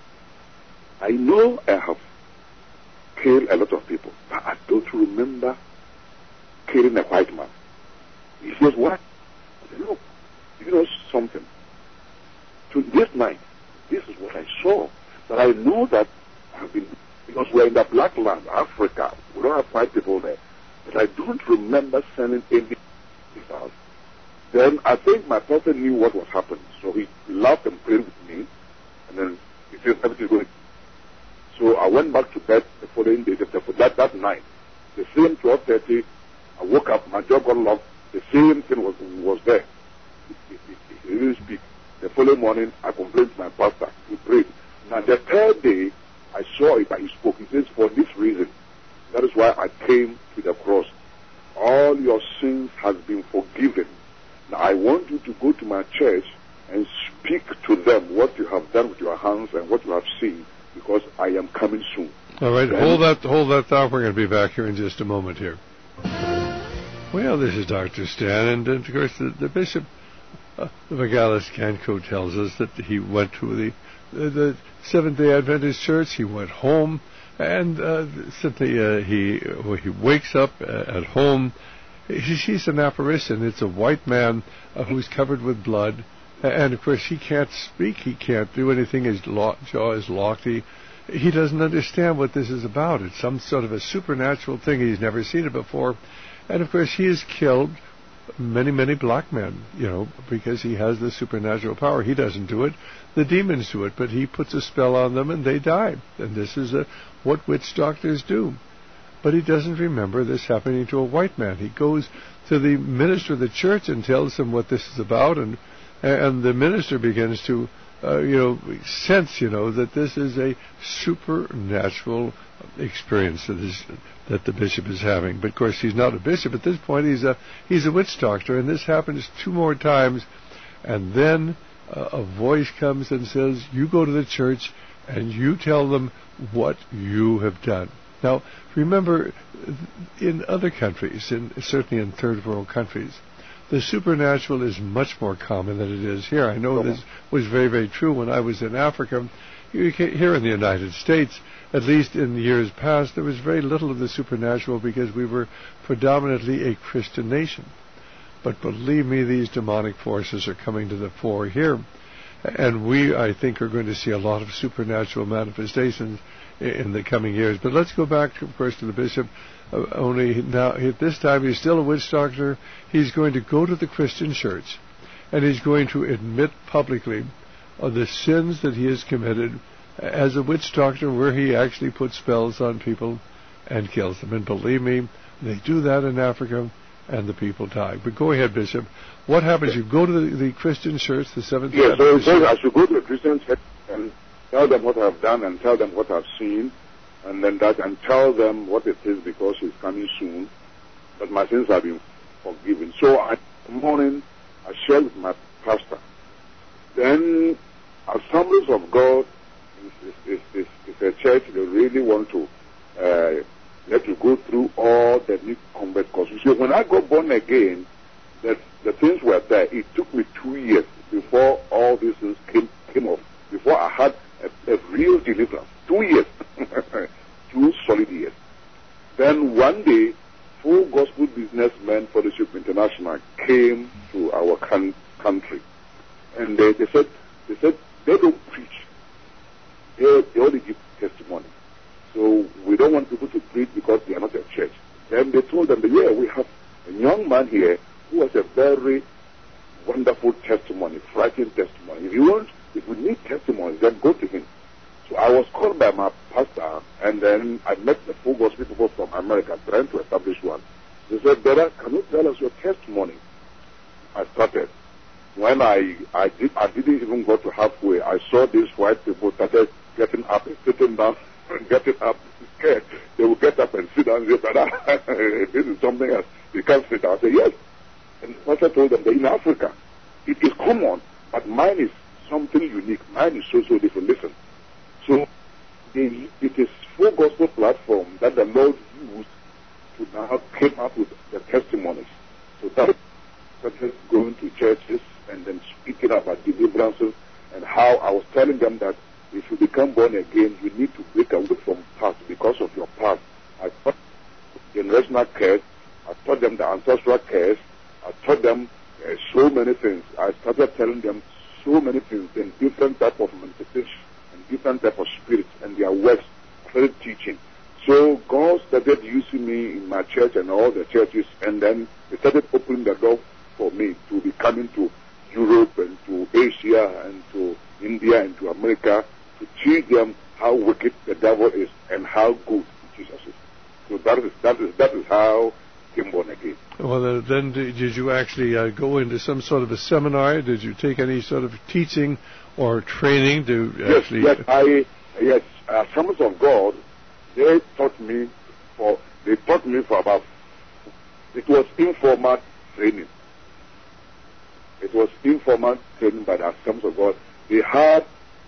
I know I have killed a lot of people, but I don't remember killing a white man." He says, "What?" I said, "Look, you know something? To this night, this is what I saw. But I know that I've been, because we're in the black land, Africa. We don't have white people there. But I don't remember sending any out." Then I think my pastor knew what was happening. So he laughed and prayed with me. And then he said, "Everything's going." So I went back to bed the following day. That night, the same 12:30, I woke up, my jaw got locked. The same thing was there. He didn't speak. The following morning, I complained to my pastor. He prayed. Now, the third day, I saw it, but he spoke. He says, "For this reason, that is why I came to the cross. All your sins has been forgiven. Now, I want you to go to my church and speak to them what you have done with your hands and what you have seen, because I am coming soon." All right, hold that thought. We're going to be back here in just a moment here. Well, this is Dr. Stan, and of course the Bishop Vagelis Canco tells us that he went to the Seventh-day Adventist Church. He went home, and simply he wakes up at home. He sees an apparition. It's a white man who's covered with blood, and of course he can't speak. He can't do anything. His jaw is locked. He doesn't understand what this is about. It's some sort of a supernatural thing. He's never seen it before. And, of course, he has killed many, many black men, because he has the supernatural power. He doesn't do it. The demons do it, but he puts a spell on them and they die. And this is what witch doctors do. but he doesn't remember this happening to a white man. He goes to the minister of the church and tells him what this is about, and the minister begins to sense, that this is a supernatural experience that the bishop is having. But of course, he's not a bishop at this point. He's a witch doctor, and this happens 2 more times, and then a voice comes and says, "You go to the church and you tell them what you have done." Now, remember, in other countries, certainly in third world countries, the supernatural is much more common than it is here. I know this was very, very true when I was in Africa. Here in the United States, at least in years past, there was very little of the supernatural because we were predominantly a Christian nation. But believe me, these demonic forces are coming to the fore here. And we, I think, are going to see a lot of supernatural manifestations in the coming years. But let's go back, of course, to the bishop. Only now, at this time, he's still a witch doctor. He's going to go to the Christian church, and he's going to admit publicly of the sins that he has committed as a witch doctor, where he actually puts spells on people and kills them. And believe me, they do that in Africa, and the people die. But go ahead, Bishop. What happens? You go to the Christian church, the Seventh-day Adventist. Yes, so I should go to the Christian church and tell them what I've done and tell them what I've seen, and then and tell them what it is, because he's coming soon, but my sins have been forgiven. So in the morning, I share with my pastor. Then Assemblies of God is a church. They really want to let you go through all the new convert courses. So when I got born again, the things were there. It took me 2 years before all these things came off, before I had a real deliverance. 2 years. 2 solid years. Then one day, Full Gospel Businessmen Fellowship International came to our country. And they said they don't preach. They only give testimony. So we don't want people to preach because they are not a church. Then they told them, we have a young man here who has a very wonderful testimony, frightening testimony. If we need testimonies, then go to him. So I was called by my pastor, and then I met the Full Gospel people from America trying to establish one. They said, "Brother, can you tell us your testimony?" I started. When I didn't even go to halfway, I saw these white people started getting up and sitting down, getting up, scared. They would get up and sit down and say, "Brother, this is something else. You can't sit down." I said, "Yes." And the pastor told them that in Africa, it is common, but mine is something unique. Mine is so different. Listen. So it is Full Gospel platform that the Lord used to now came up with the testimonies. So that started going to churches and then speaking about deliverances, and how I was telling them that if you become born again, you need to break away from past because of your past. I taught generational curse. I taught them the ancestral curse. I taught them so many things. I started telling them so many things in different type of manifestation and different type of spirits and their works, credit teaching. So God started using me in my church and all the churches, and then He started opening the door for me to be coming to Europe and to Asia and to India and to America to teach them how wicked the devil is and how good Jesus is. So that is how I came born again. Well, then did you actually go into some sort of a seminar? Did you take any sort of teaching or training to actually? Yes, Assemblies of God. They taught me for about. It was informal training. It was informal training by the Assemblies of God. They had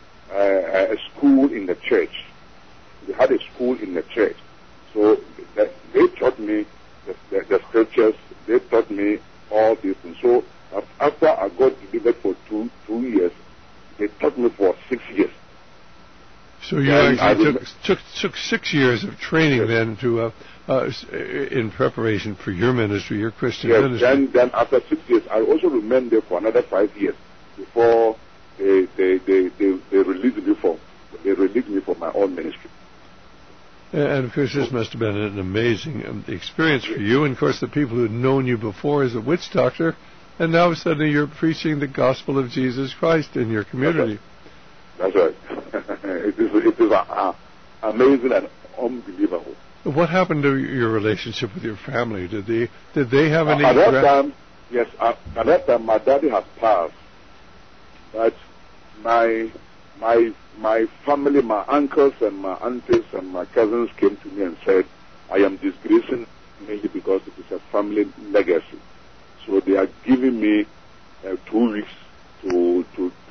a school in the church. So they taught me the scriptures. They taught me all these things. So after I got delivered for two years, they taught me for 6 years. So you actually took 6 years of training then to in preparation for your ministry, your Christian ministry. Then after 6 years, I also remained there for another 5 years before they released me for my own ministry. And of course, this must have been an amazing experience for you. And of course, the people who had known you before as a witch doctor, and now suddenly you're preaching the gospel of Jesus Christ in your community. That's right. It is amazing and unbelievable. What happened to your relationship with your family? Did they have any? At that time, yes. At that time, my daddy has passed, but my family, my uncles and my aunties and my cousins came to me and said, I am disgracing mainly because it is a family legacy. So they are giving me 2 weeks to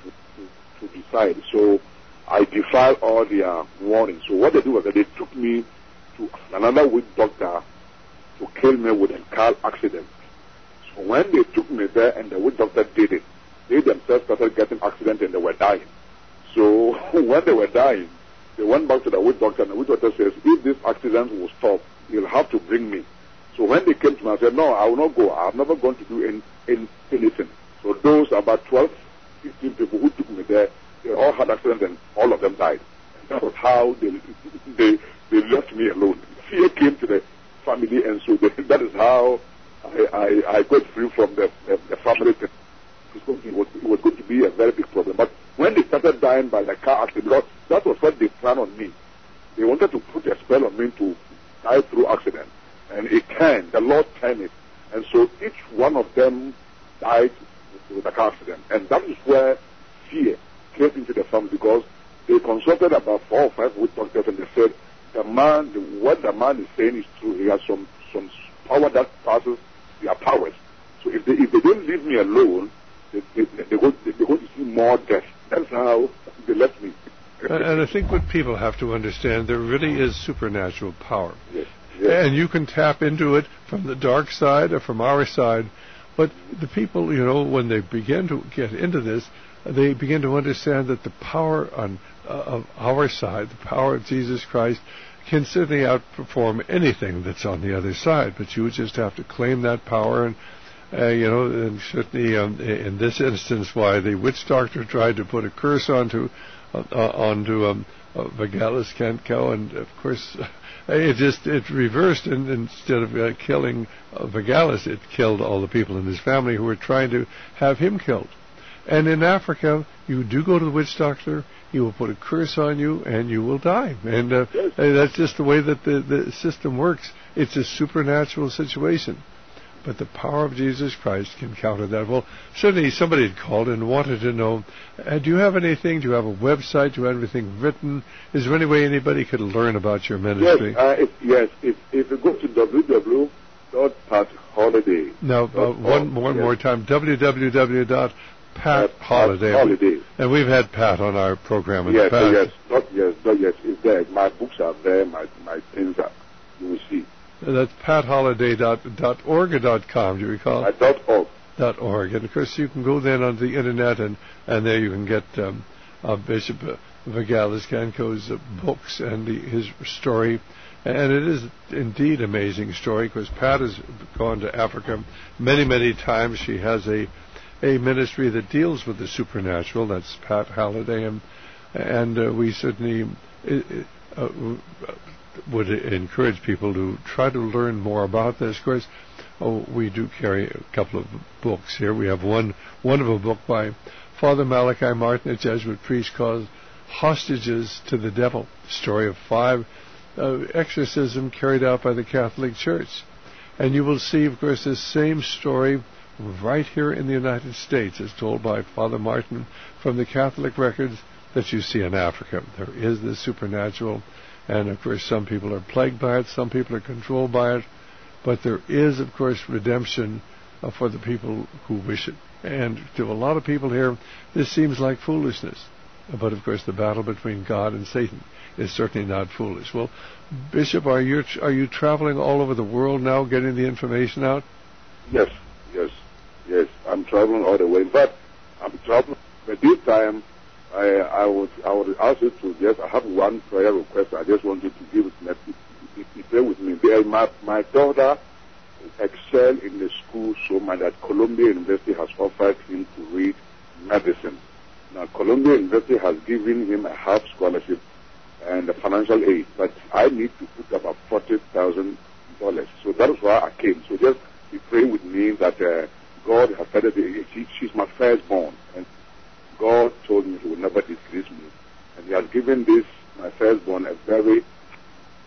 decide. So I defied all their warnings. So what they did was that they took me to another witch doctor to kill me with a car accident. So when they took me there and the witch doctor did it, they themselves started getting accidents and they were dying. So when they were dying, they went back to the witch doctor and the witch doctor says, if this accident will stop, you'll have to bring me. So when they came to me, I said, no, I will not go. I'm never going to do anything. So those about 12, 15 people who took me there, they all had accidents and all of them died. And that was how they left me alone. Fear came to the family, and so that is how I got free from the family. It was going to be a very big problem. But when they started dying by the car accident, because that was what they planned on me. They wanted to put a spell on me to die through accident. And it turned, the Lord turned it. And so each one of them died with a car accident. And that is where fear came into the family, because they consulted about 4 or 5 witch doctors and they said, what the man is saying is true. He has some power that passes their powers. So if they don't leave me alone, they're going to see more death. That's how they left me. And I think what people have to understand, there really is supernatural power. Yes. Yes. And you can tap into it from the dark side or from our side. But the people, when they begin to get into this, they begin to understand that the power of our side, the power of Jesus Christ, can certainly outperform anything that's on the other side. But you just have to claim that power. And and certainly in this instance, why the witch doctor tried to put a curse onto Vagelis Kenko, and of course it reversed, and instead of killing Vagelis, it killed all the people in his family who were trying to have him killed. And in Africa, you do go to the witch doctor, he will put a curse on you, and you will die. And that's just the way that the system works. It's a supernatural situation. But the power of Jesus Christ can counter that. Well, certainly somebody had called and wanted to know, do you have anything? Do you have a website? Do you have anything written? Is there any way anybody could learn about your ministry? Yes. If you go to www.patholiday. Now, one more time, www.patholiday. And we've had Pat on our program in the past. Yes, it's there. My books are there, my things are, you will see. That's patholiday.org or .com, do you recall? .org. .org. And, of course, you can go then on the Internet, and there you can get Bishop Vagelis Kenko's books and his story. And it is indeed an amazing story, because Pat has gone to Africa many, many times. She has a ministry that deals with the supernatural. That's Pat Halliday. And we certainly would encourage people to try to learn more about this. Of course, we do carry a couple of books here. We have one wonderful book by Father Malachi Martin, a Jesuit priest, called Hostages to the Devil, story of 5 exorcisms carried out by the Catholic Church. And you will see, of course, this same story right here in the United States, as told by Father Martin from the Catholic records that you see in Africa. There is this supernatural. And, of course, some people are plagued by it, some people are controlled by it, but there is, of course, redemption for the people who wish it. And to a lot of people here, this seems like foolishness. But, of course, the battle between God and Satan is certainly not foolish. Well, Bishop, are you traveling all over the world now, getting the information out? Yes. I'm traveling all the way. In fact, I'm traveling. But this time, I would ask you to I have one prayer request. I just wanted to give it. Pray with me. My daughter excelled in the school so much that Columbia University has offered him to read medicine. Now, Columbia University has given him a half scholarship and a financial aid, but I need to put about $40,000. So that is why I came. So just be praying with me that God has started. She's my firstborn, and God told me He would never disgrace me, and He has given my firstborn, a very big clue.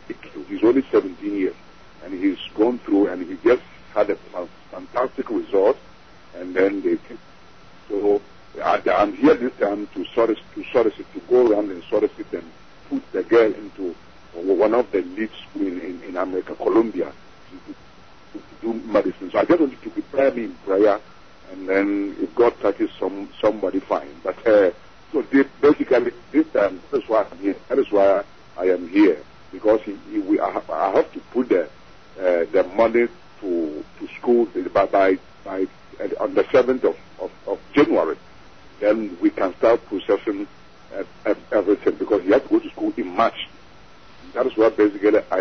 he's only 17 years, and he's gone through, and he just had a fantastic result, and then they came. So I'm here this time to go around and solicit and put the girl into one of the lead schools in America, Columbia, to do medicine. So I just wanted to prepare me in prayer, and then if God touches somebody, fine. But so basically this time, that's why I'm here. That is why I am here, because I have to put the money to school by on the 7th of January. Then we can start processing everything, because he has to go to school in March. That is why basically I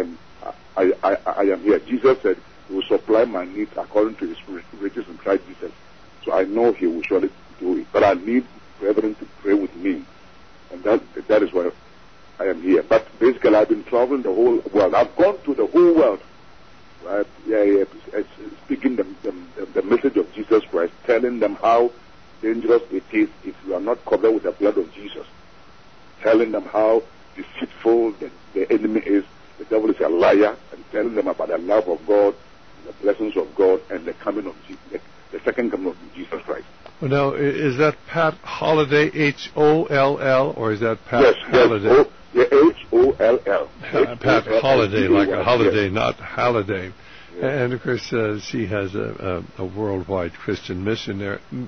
am here. Jesus said he will supply my needs according to his riches in Christ Jesus. So I know he will surely do it. But I need brethren to pray with me. And that is why I am here. But basically I've been traveling the whole world. I've gone to the whole world, right? Speaking the message of Jesus Christ, telling them how dangerous it is if you are not covered with the blood of Jesus. Telling them how deceitful the enemy is, the devil is a liar, and telling them about the love of God, the blessings of God, and the coming of Jesus, the second coming of Jesus Christ. Well, now, is that Pat Holliday, H-O-L-L, or is that Pat Holliday? Yes, H-O-L-L. Pat Holliday, like a holiday, not Halliday. Yeah. And of course, she has a worldwide Christian mission,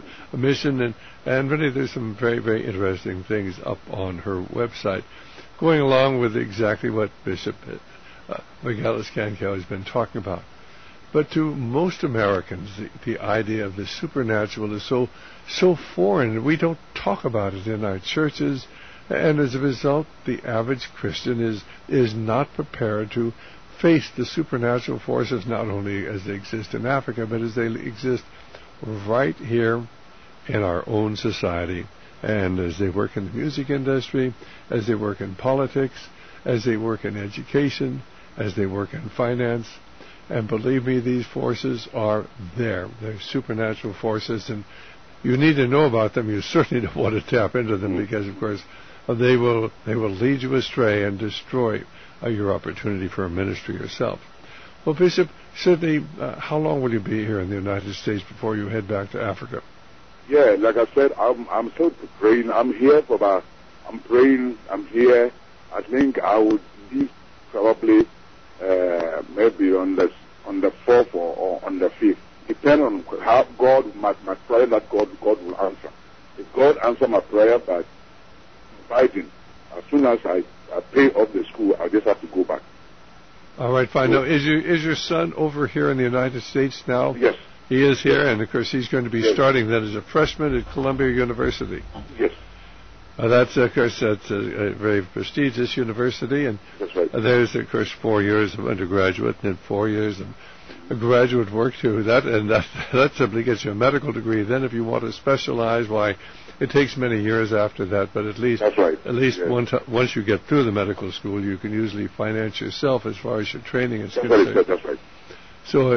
and really there's some very, very interesting things up on her website, going along with exactly what Bishop Magallus-Canco has been talking about. But to most Americans, the idea of the supernatural is so foreign. We don't talk about it in our churches, and as a result, the average Christian is not prepared to face the supernatural forces, not only as they exist in Africa, but as they exist right here in our own society, and as they work in the music industry, as they work in politics, as they work in education, as they work in finance. And believe me, these forces are there. They're supernatural forces, and you need to know about them. You certainly don't want to tap into them, because, of course, they will lead you astray and destroy your opportunity for a ministry yourself. Well, Bishop, certainly, how long will you be here in the United States before you head back to Africa? Yeah, like I said, I'm still praying. I'm here I'm praying. I'm here. I think I would leave probably maybe on the 4th or on the 5th, depending on how God, my prayer that God will answer. If God answer my prayer by Biden, as soon as I pay off the school, I just have to go back. All right, fine. Now, is your son over here in the United States now? Yes. He is here, and of course he's going to be starting then as a freshman at Columbia University. Yes. That's a very prestigious university, and that's right. There's, of course, 4 years of undergraduate and 4 years of graduate work too. That simply gets you a medical degree. Then, if you want to specialize, why, it takes many years after that. But at least, that's right. At least once you get through the medical school, you can usually finance yourself as far as your training is concerned. That's right. So,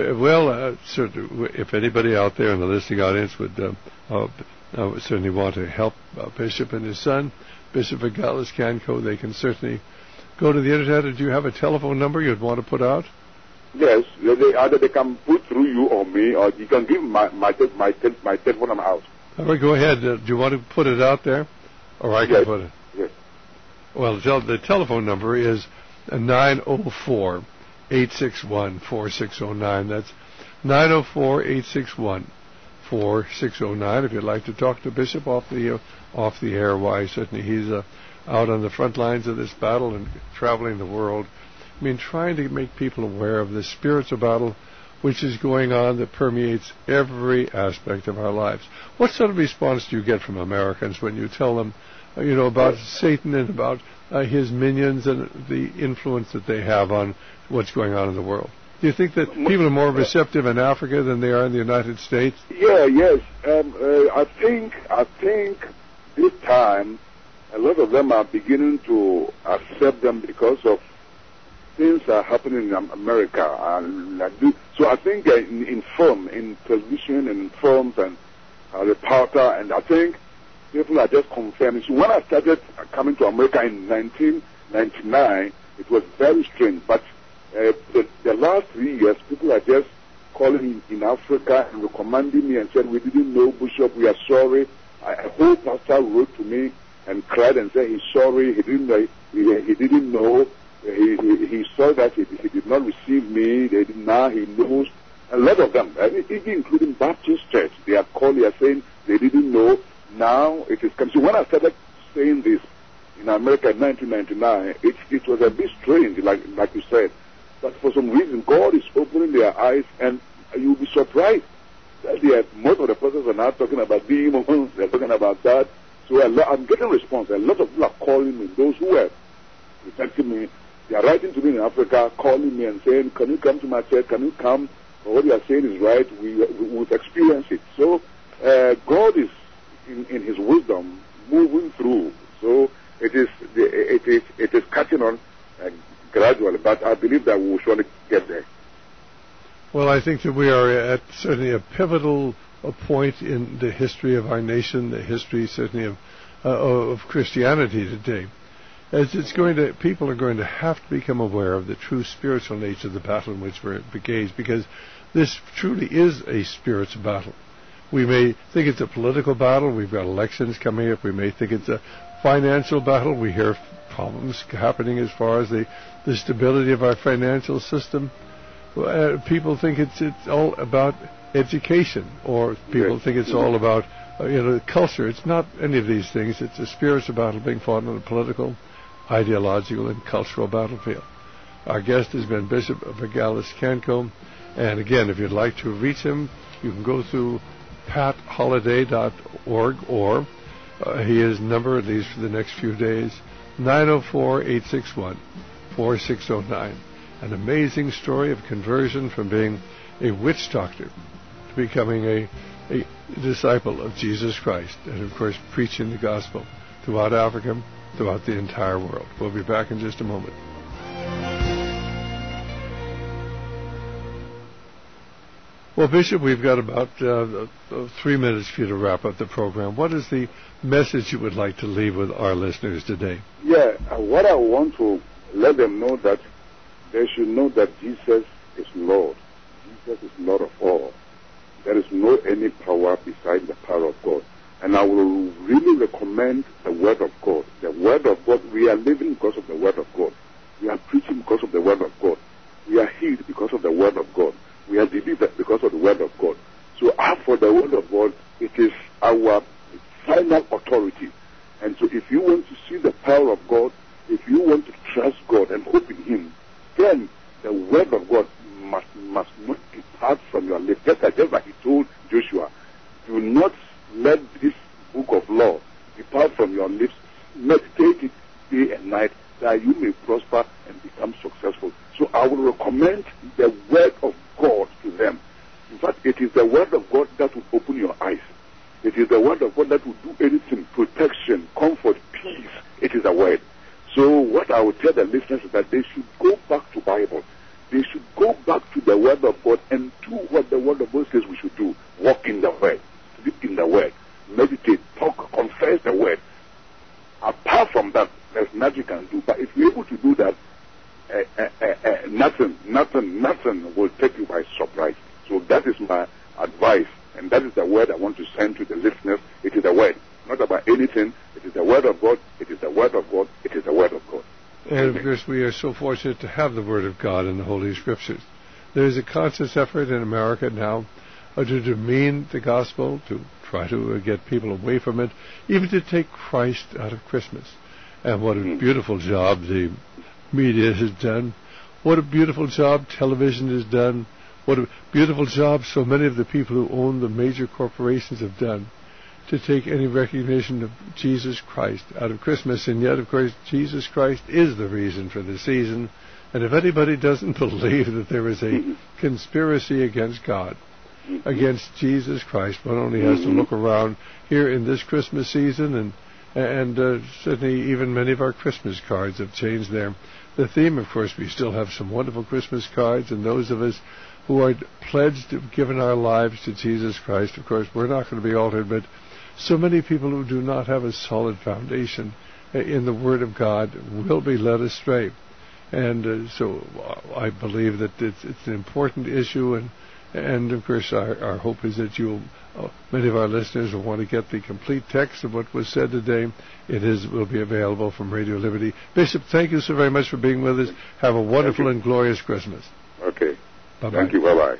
if anybody out there in the listening audience would certainly want to help Bishop and his son, Bishop Magallus-Canco, they can certainly go to the internet. Do you have a telephone number you'd want to put out? Yes, either they can put through you or me, or you can give my telephone number out. All right, go ahead. Do you want to put it out there, or I can put it? Yes. Well, the telephone number is 904-861-4609. That's 904-861-4609. If you'd like to talk to Bishop off the air, why, certainly he's out on the front lines of this battle and traveling the world. I mean, trying to make people aware of the spiritual battle which is going on that permeates every aspect of our lives. What sort of response do you get from Americans when you tell them, about Satan and about his minions and the influence that they have on what's going on in the world? Do you think that people are more receptive in Africa than they are in the United States? Yes. I think this time a lot of them are beginning to accept them because of things are happening in America. So I think in film, in television, and in films and reporter, and I think people are just confirming. So when I started coming to America in 1999, it was very strange, but The last 3 years, people are just calling in Africa and recommending me and said, we didn't know, Bishop, we are sorry. A whole pastor wrote to me and cried and said he's sorry, he didn't know, he saw that he did not receive me, now he knows. A lot of them, even including Baptist Church, they are calling and saying they didn't know, now it is coming. So when I started saying this in America in 1999, it was a bit strange, like you said. But for some reason, God is opening their eyes, and you'll be surprised that most of the pastors are now talking about demons, they're talking about that. So I'm getting response. A lot of people are calling me. Those who were protecting me, they are writing to me in Africa, calling me and saying, can you come to my church? Can you come? What you are saying is right. We've experienced it. So God is, in His wisdom, moving through. So it is catching on gradually, but I believe that we will surely get there. Well, I think that we are at certainly a pivotal point in the history of our nation, the history certainly of Christianity today. As people are going to have to become aware of the true spiritual nature of the battle in which we're engaged, because this truly is a spiritual battle. We may think it's a political battle. We've got elections coming up. We may think it's a financial battle. We hear problems happening as far as the stability of our financial system. People think it's all about education, or people think it's all about culture. It's not any of these things. It's a spiritual battle being fought on a political, ideological, and cultural battlefield. Our guest has been Bishop Vagelis Kanko, and again, if you'd like to reach him, you can go through patholiday.org, or his number, at least for the next few days, 904-861-4609. An amazing story of conversion from being a witch doctor to becoming a disciple of Jesus Christ, and of course preaching the gospel throughout Africa, throughout the entire world. We'll be back in just a moment. Well, Bishop, we've got about 3 minutes for you to wrap up the program. What is the message you would like to leave with our listeners today? Yeah, what I want to let them know, that they should know that Jesus is Lord. Jesus is Lord of all. There is no any power beside the power of God. And I will really recommend the Word of God. The Word of God, we are living because of the Word of God. We are preaching because of the Word of God. We are healed because of the Word of God. We are delivered because of the Word of God. So for the Word of God, it is our final authority. And so if you want to see the power of God, if you want to trust God and hope in Him, then the Word of God must not depart from your lips. Just like He told Joshua, do not let this book of law depart from your lips. Meditate it day and night, that you may prosper and become successful. So I will recommend the Word of God to them. In fact, it is the Word of God that will open your eyes. It is the Word of God that will do anything: protection, comfort, peace. It is the Word. So what I would tell the listeners is that they should go back to Bible. They should go back to the Word of God and do what the Word of God says we should do. Walk in the Word, sleep in the Word, meditate, talk, confess the Word. Apart from that, there's nothing you can do. But if you're able to do that, nothing will take you by surprise. So that is my advice, and that is the word I want to send to the listeners. It is the Word, not about anything. It is the Word of God. It is the Word of God. It is the Word of God. And of course, we are so fortunate to have the Word of God in the Holy Scriptures. There is a conscious effort in America now to demean the gospel, to try to get people away from it, even to take Christ out of Christmas. And what a beautiful job the media has done. What a beautiful job television has done. What a beautiful job so many of the people who own the major corporations have done to take any recognition of Jesus Christ out of Christmas. And yet, of course, Jesus Christ is the reason for the season. And if anybody doesn't believe that there is a conspiracy against God, against Jesus Christ, one only has to look around here in this Christmas season, and certainly even many of our Christmas cards have changed the theme. Of course, we still have some wonderful Christmas cards, and those of us who are pledged to have given our lives to Jesus Christ, of course, we're not going to be altered, but so many people who do not have a solid foundation in the Word of God will be led astray. And so I believe that it's an important issue, and of course our hope is that many of our listeners will want to get the complete text of what was said today. Will be available from Radio Liberty. Bishop, thank you so very much for being with us. Have a wonderful and glorious Christmas. Okay. Bye-bye. Thank you. Bye-bye.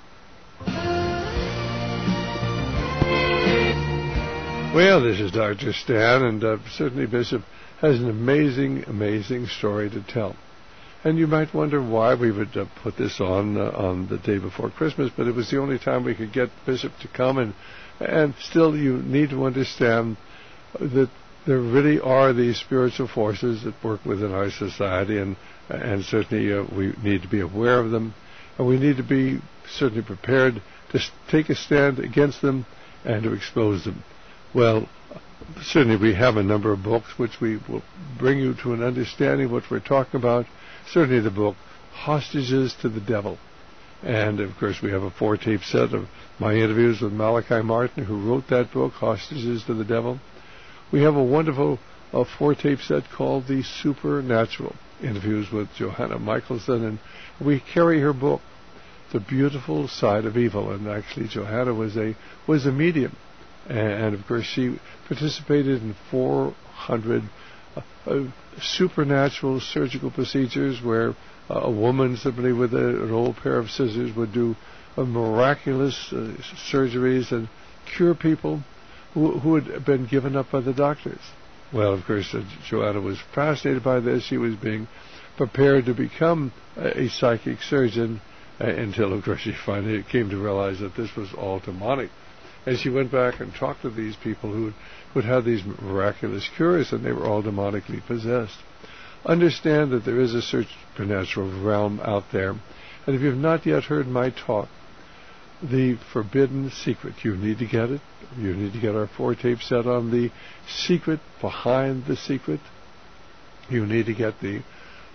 Well, this is Dr. Stan, and certainly Bishop has an amazing, amazing story to tell. And you might wonder why we would put this on the day before Christmas, but it was the only time we could get Bishop to come, and still you need to understand that there really are these spiritual forces that work within our society, and certainly we need to be aware of them, and we need to be certainly prepared to take a stand against them and to expose them. Well, certainly we have a number of books which we will bring you to an understanding of what we're talking about. Certainly the book, Hostages to the Devil. And, of course, we have a 4-tape set of my interviews with Malachi Martin, who wrote that book, Hostages to the Devil. We have a wonderful 4-tape set called The Supernatural, interviews with Johanna Michelson, and we carry her book, The Beautiful Side of Evil. And actually, Johanna was a medium. And, of course, she participated in 400 supernatural surgical procedures where a woman simply with an old pair of scissors would do miraculous surgeries and cure people who had been given up by the doctors. Well, of course, Joanna was fascinated by this. She was being prepared to become a psychic surgeon until, of course, she finally came to realize that this was all demonic. And she went back and talked to these people who would have these miraculous cures, and they were all demonically possessed. Understand that there is a supernatural realm out there. And if you've not yet heard my talk, The Forbidden Secret, you need to get it. You need to get our 4-tape set on the secret behind the secret. You need to get the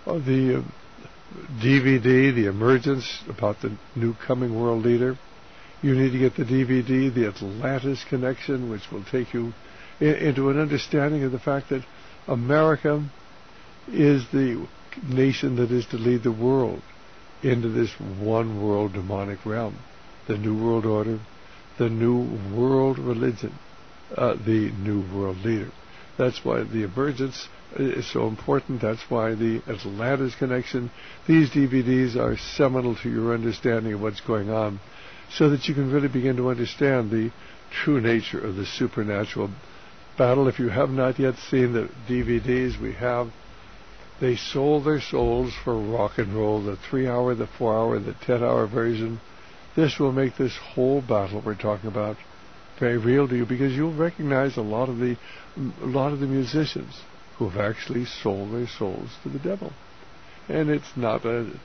DVD, The Emergence, about the new coming world leader. You need to get the DVD, The Atlantis Connection, which will take you into an understanding of the fact that America is the nation that is to lead the world into this one world demonic realm. The New World Order, the New World Religion, the New World Leader. That's why the Emergence is so important. That's why the Atlantis Connection. These DVDs are seminal to your understanding of what's going on, so that you can really begin to understand the true nature of the supernatural battle. If you have not yet seen the DVDs we have, they sold their souls for rock and roll, the 3-hour, the 4-hour, the 10-hour version. This will make this whole battle we're talking about very real to you, because you'll recognize a lot of the musicians who have actually sold their souls to the devil. And it's not an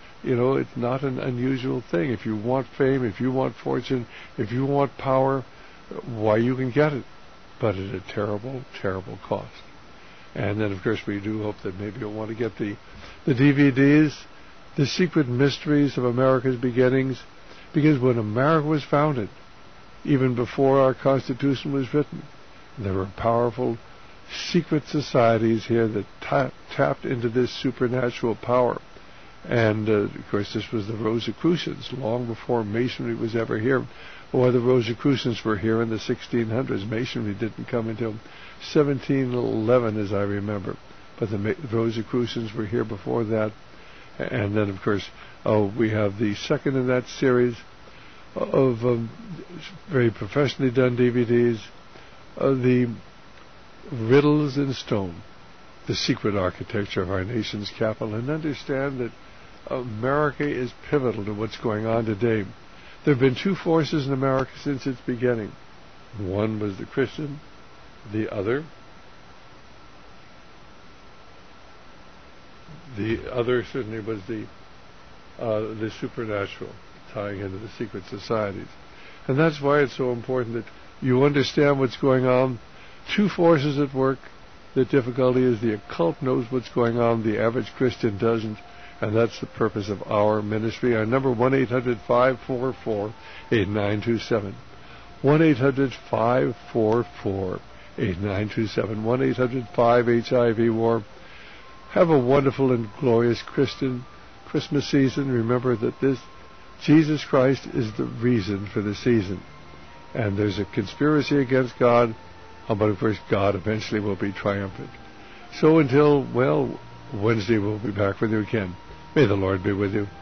unusual thing. If you want fame, if you want fortune, if you want power, why, you can get it, but at a terrible, terrible cost. And then, of course, we do hope that maybe you'll want to get the DVDs, The Secret Mysteries of America's Beginnings, because when America was founded, even before our Constitution was written, there were powerful secret societies here that tapped into this supernatural power. And, of course, this was the Rosicrucians, long before Masonry was ever here. Or the Rosicrucians were here in the 1600s. Masonry didn't come until 1711, as I remember. But the Rosicrucians were here before that. And then, of course, we have the second in that series of very professionally done DVDs, the Riddles in Stone, the secret architecture of our nation's capital, and understand that America is pivotal to what's going on today. There have been two forces in America since its beginning. One was the Christian, the other certainly was the supernatural, tying into the secret societies. And that's why it's so important that you understand what's going on. Two forces at work. The difficulty is the occult knows what's going on, the average Christian doesn't, and that's the purpose of our ministry. Our number, 1-800-544-8927. 1-800-544-8927. 1-800-5-HIV-WAR. Have a wonderful and glorious Christmas season. Remember that this Jesus Christ is the reason for the season. And there's a conspiracy against God, but of course God eventually will be triumphant. So until, Wednesday we'll be back with you again. May the Lord be with you.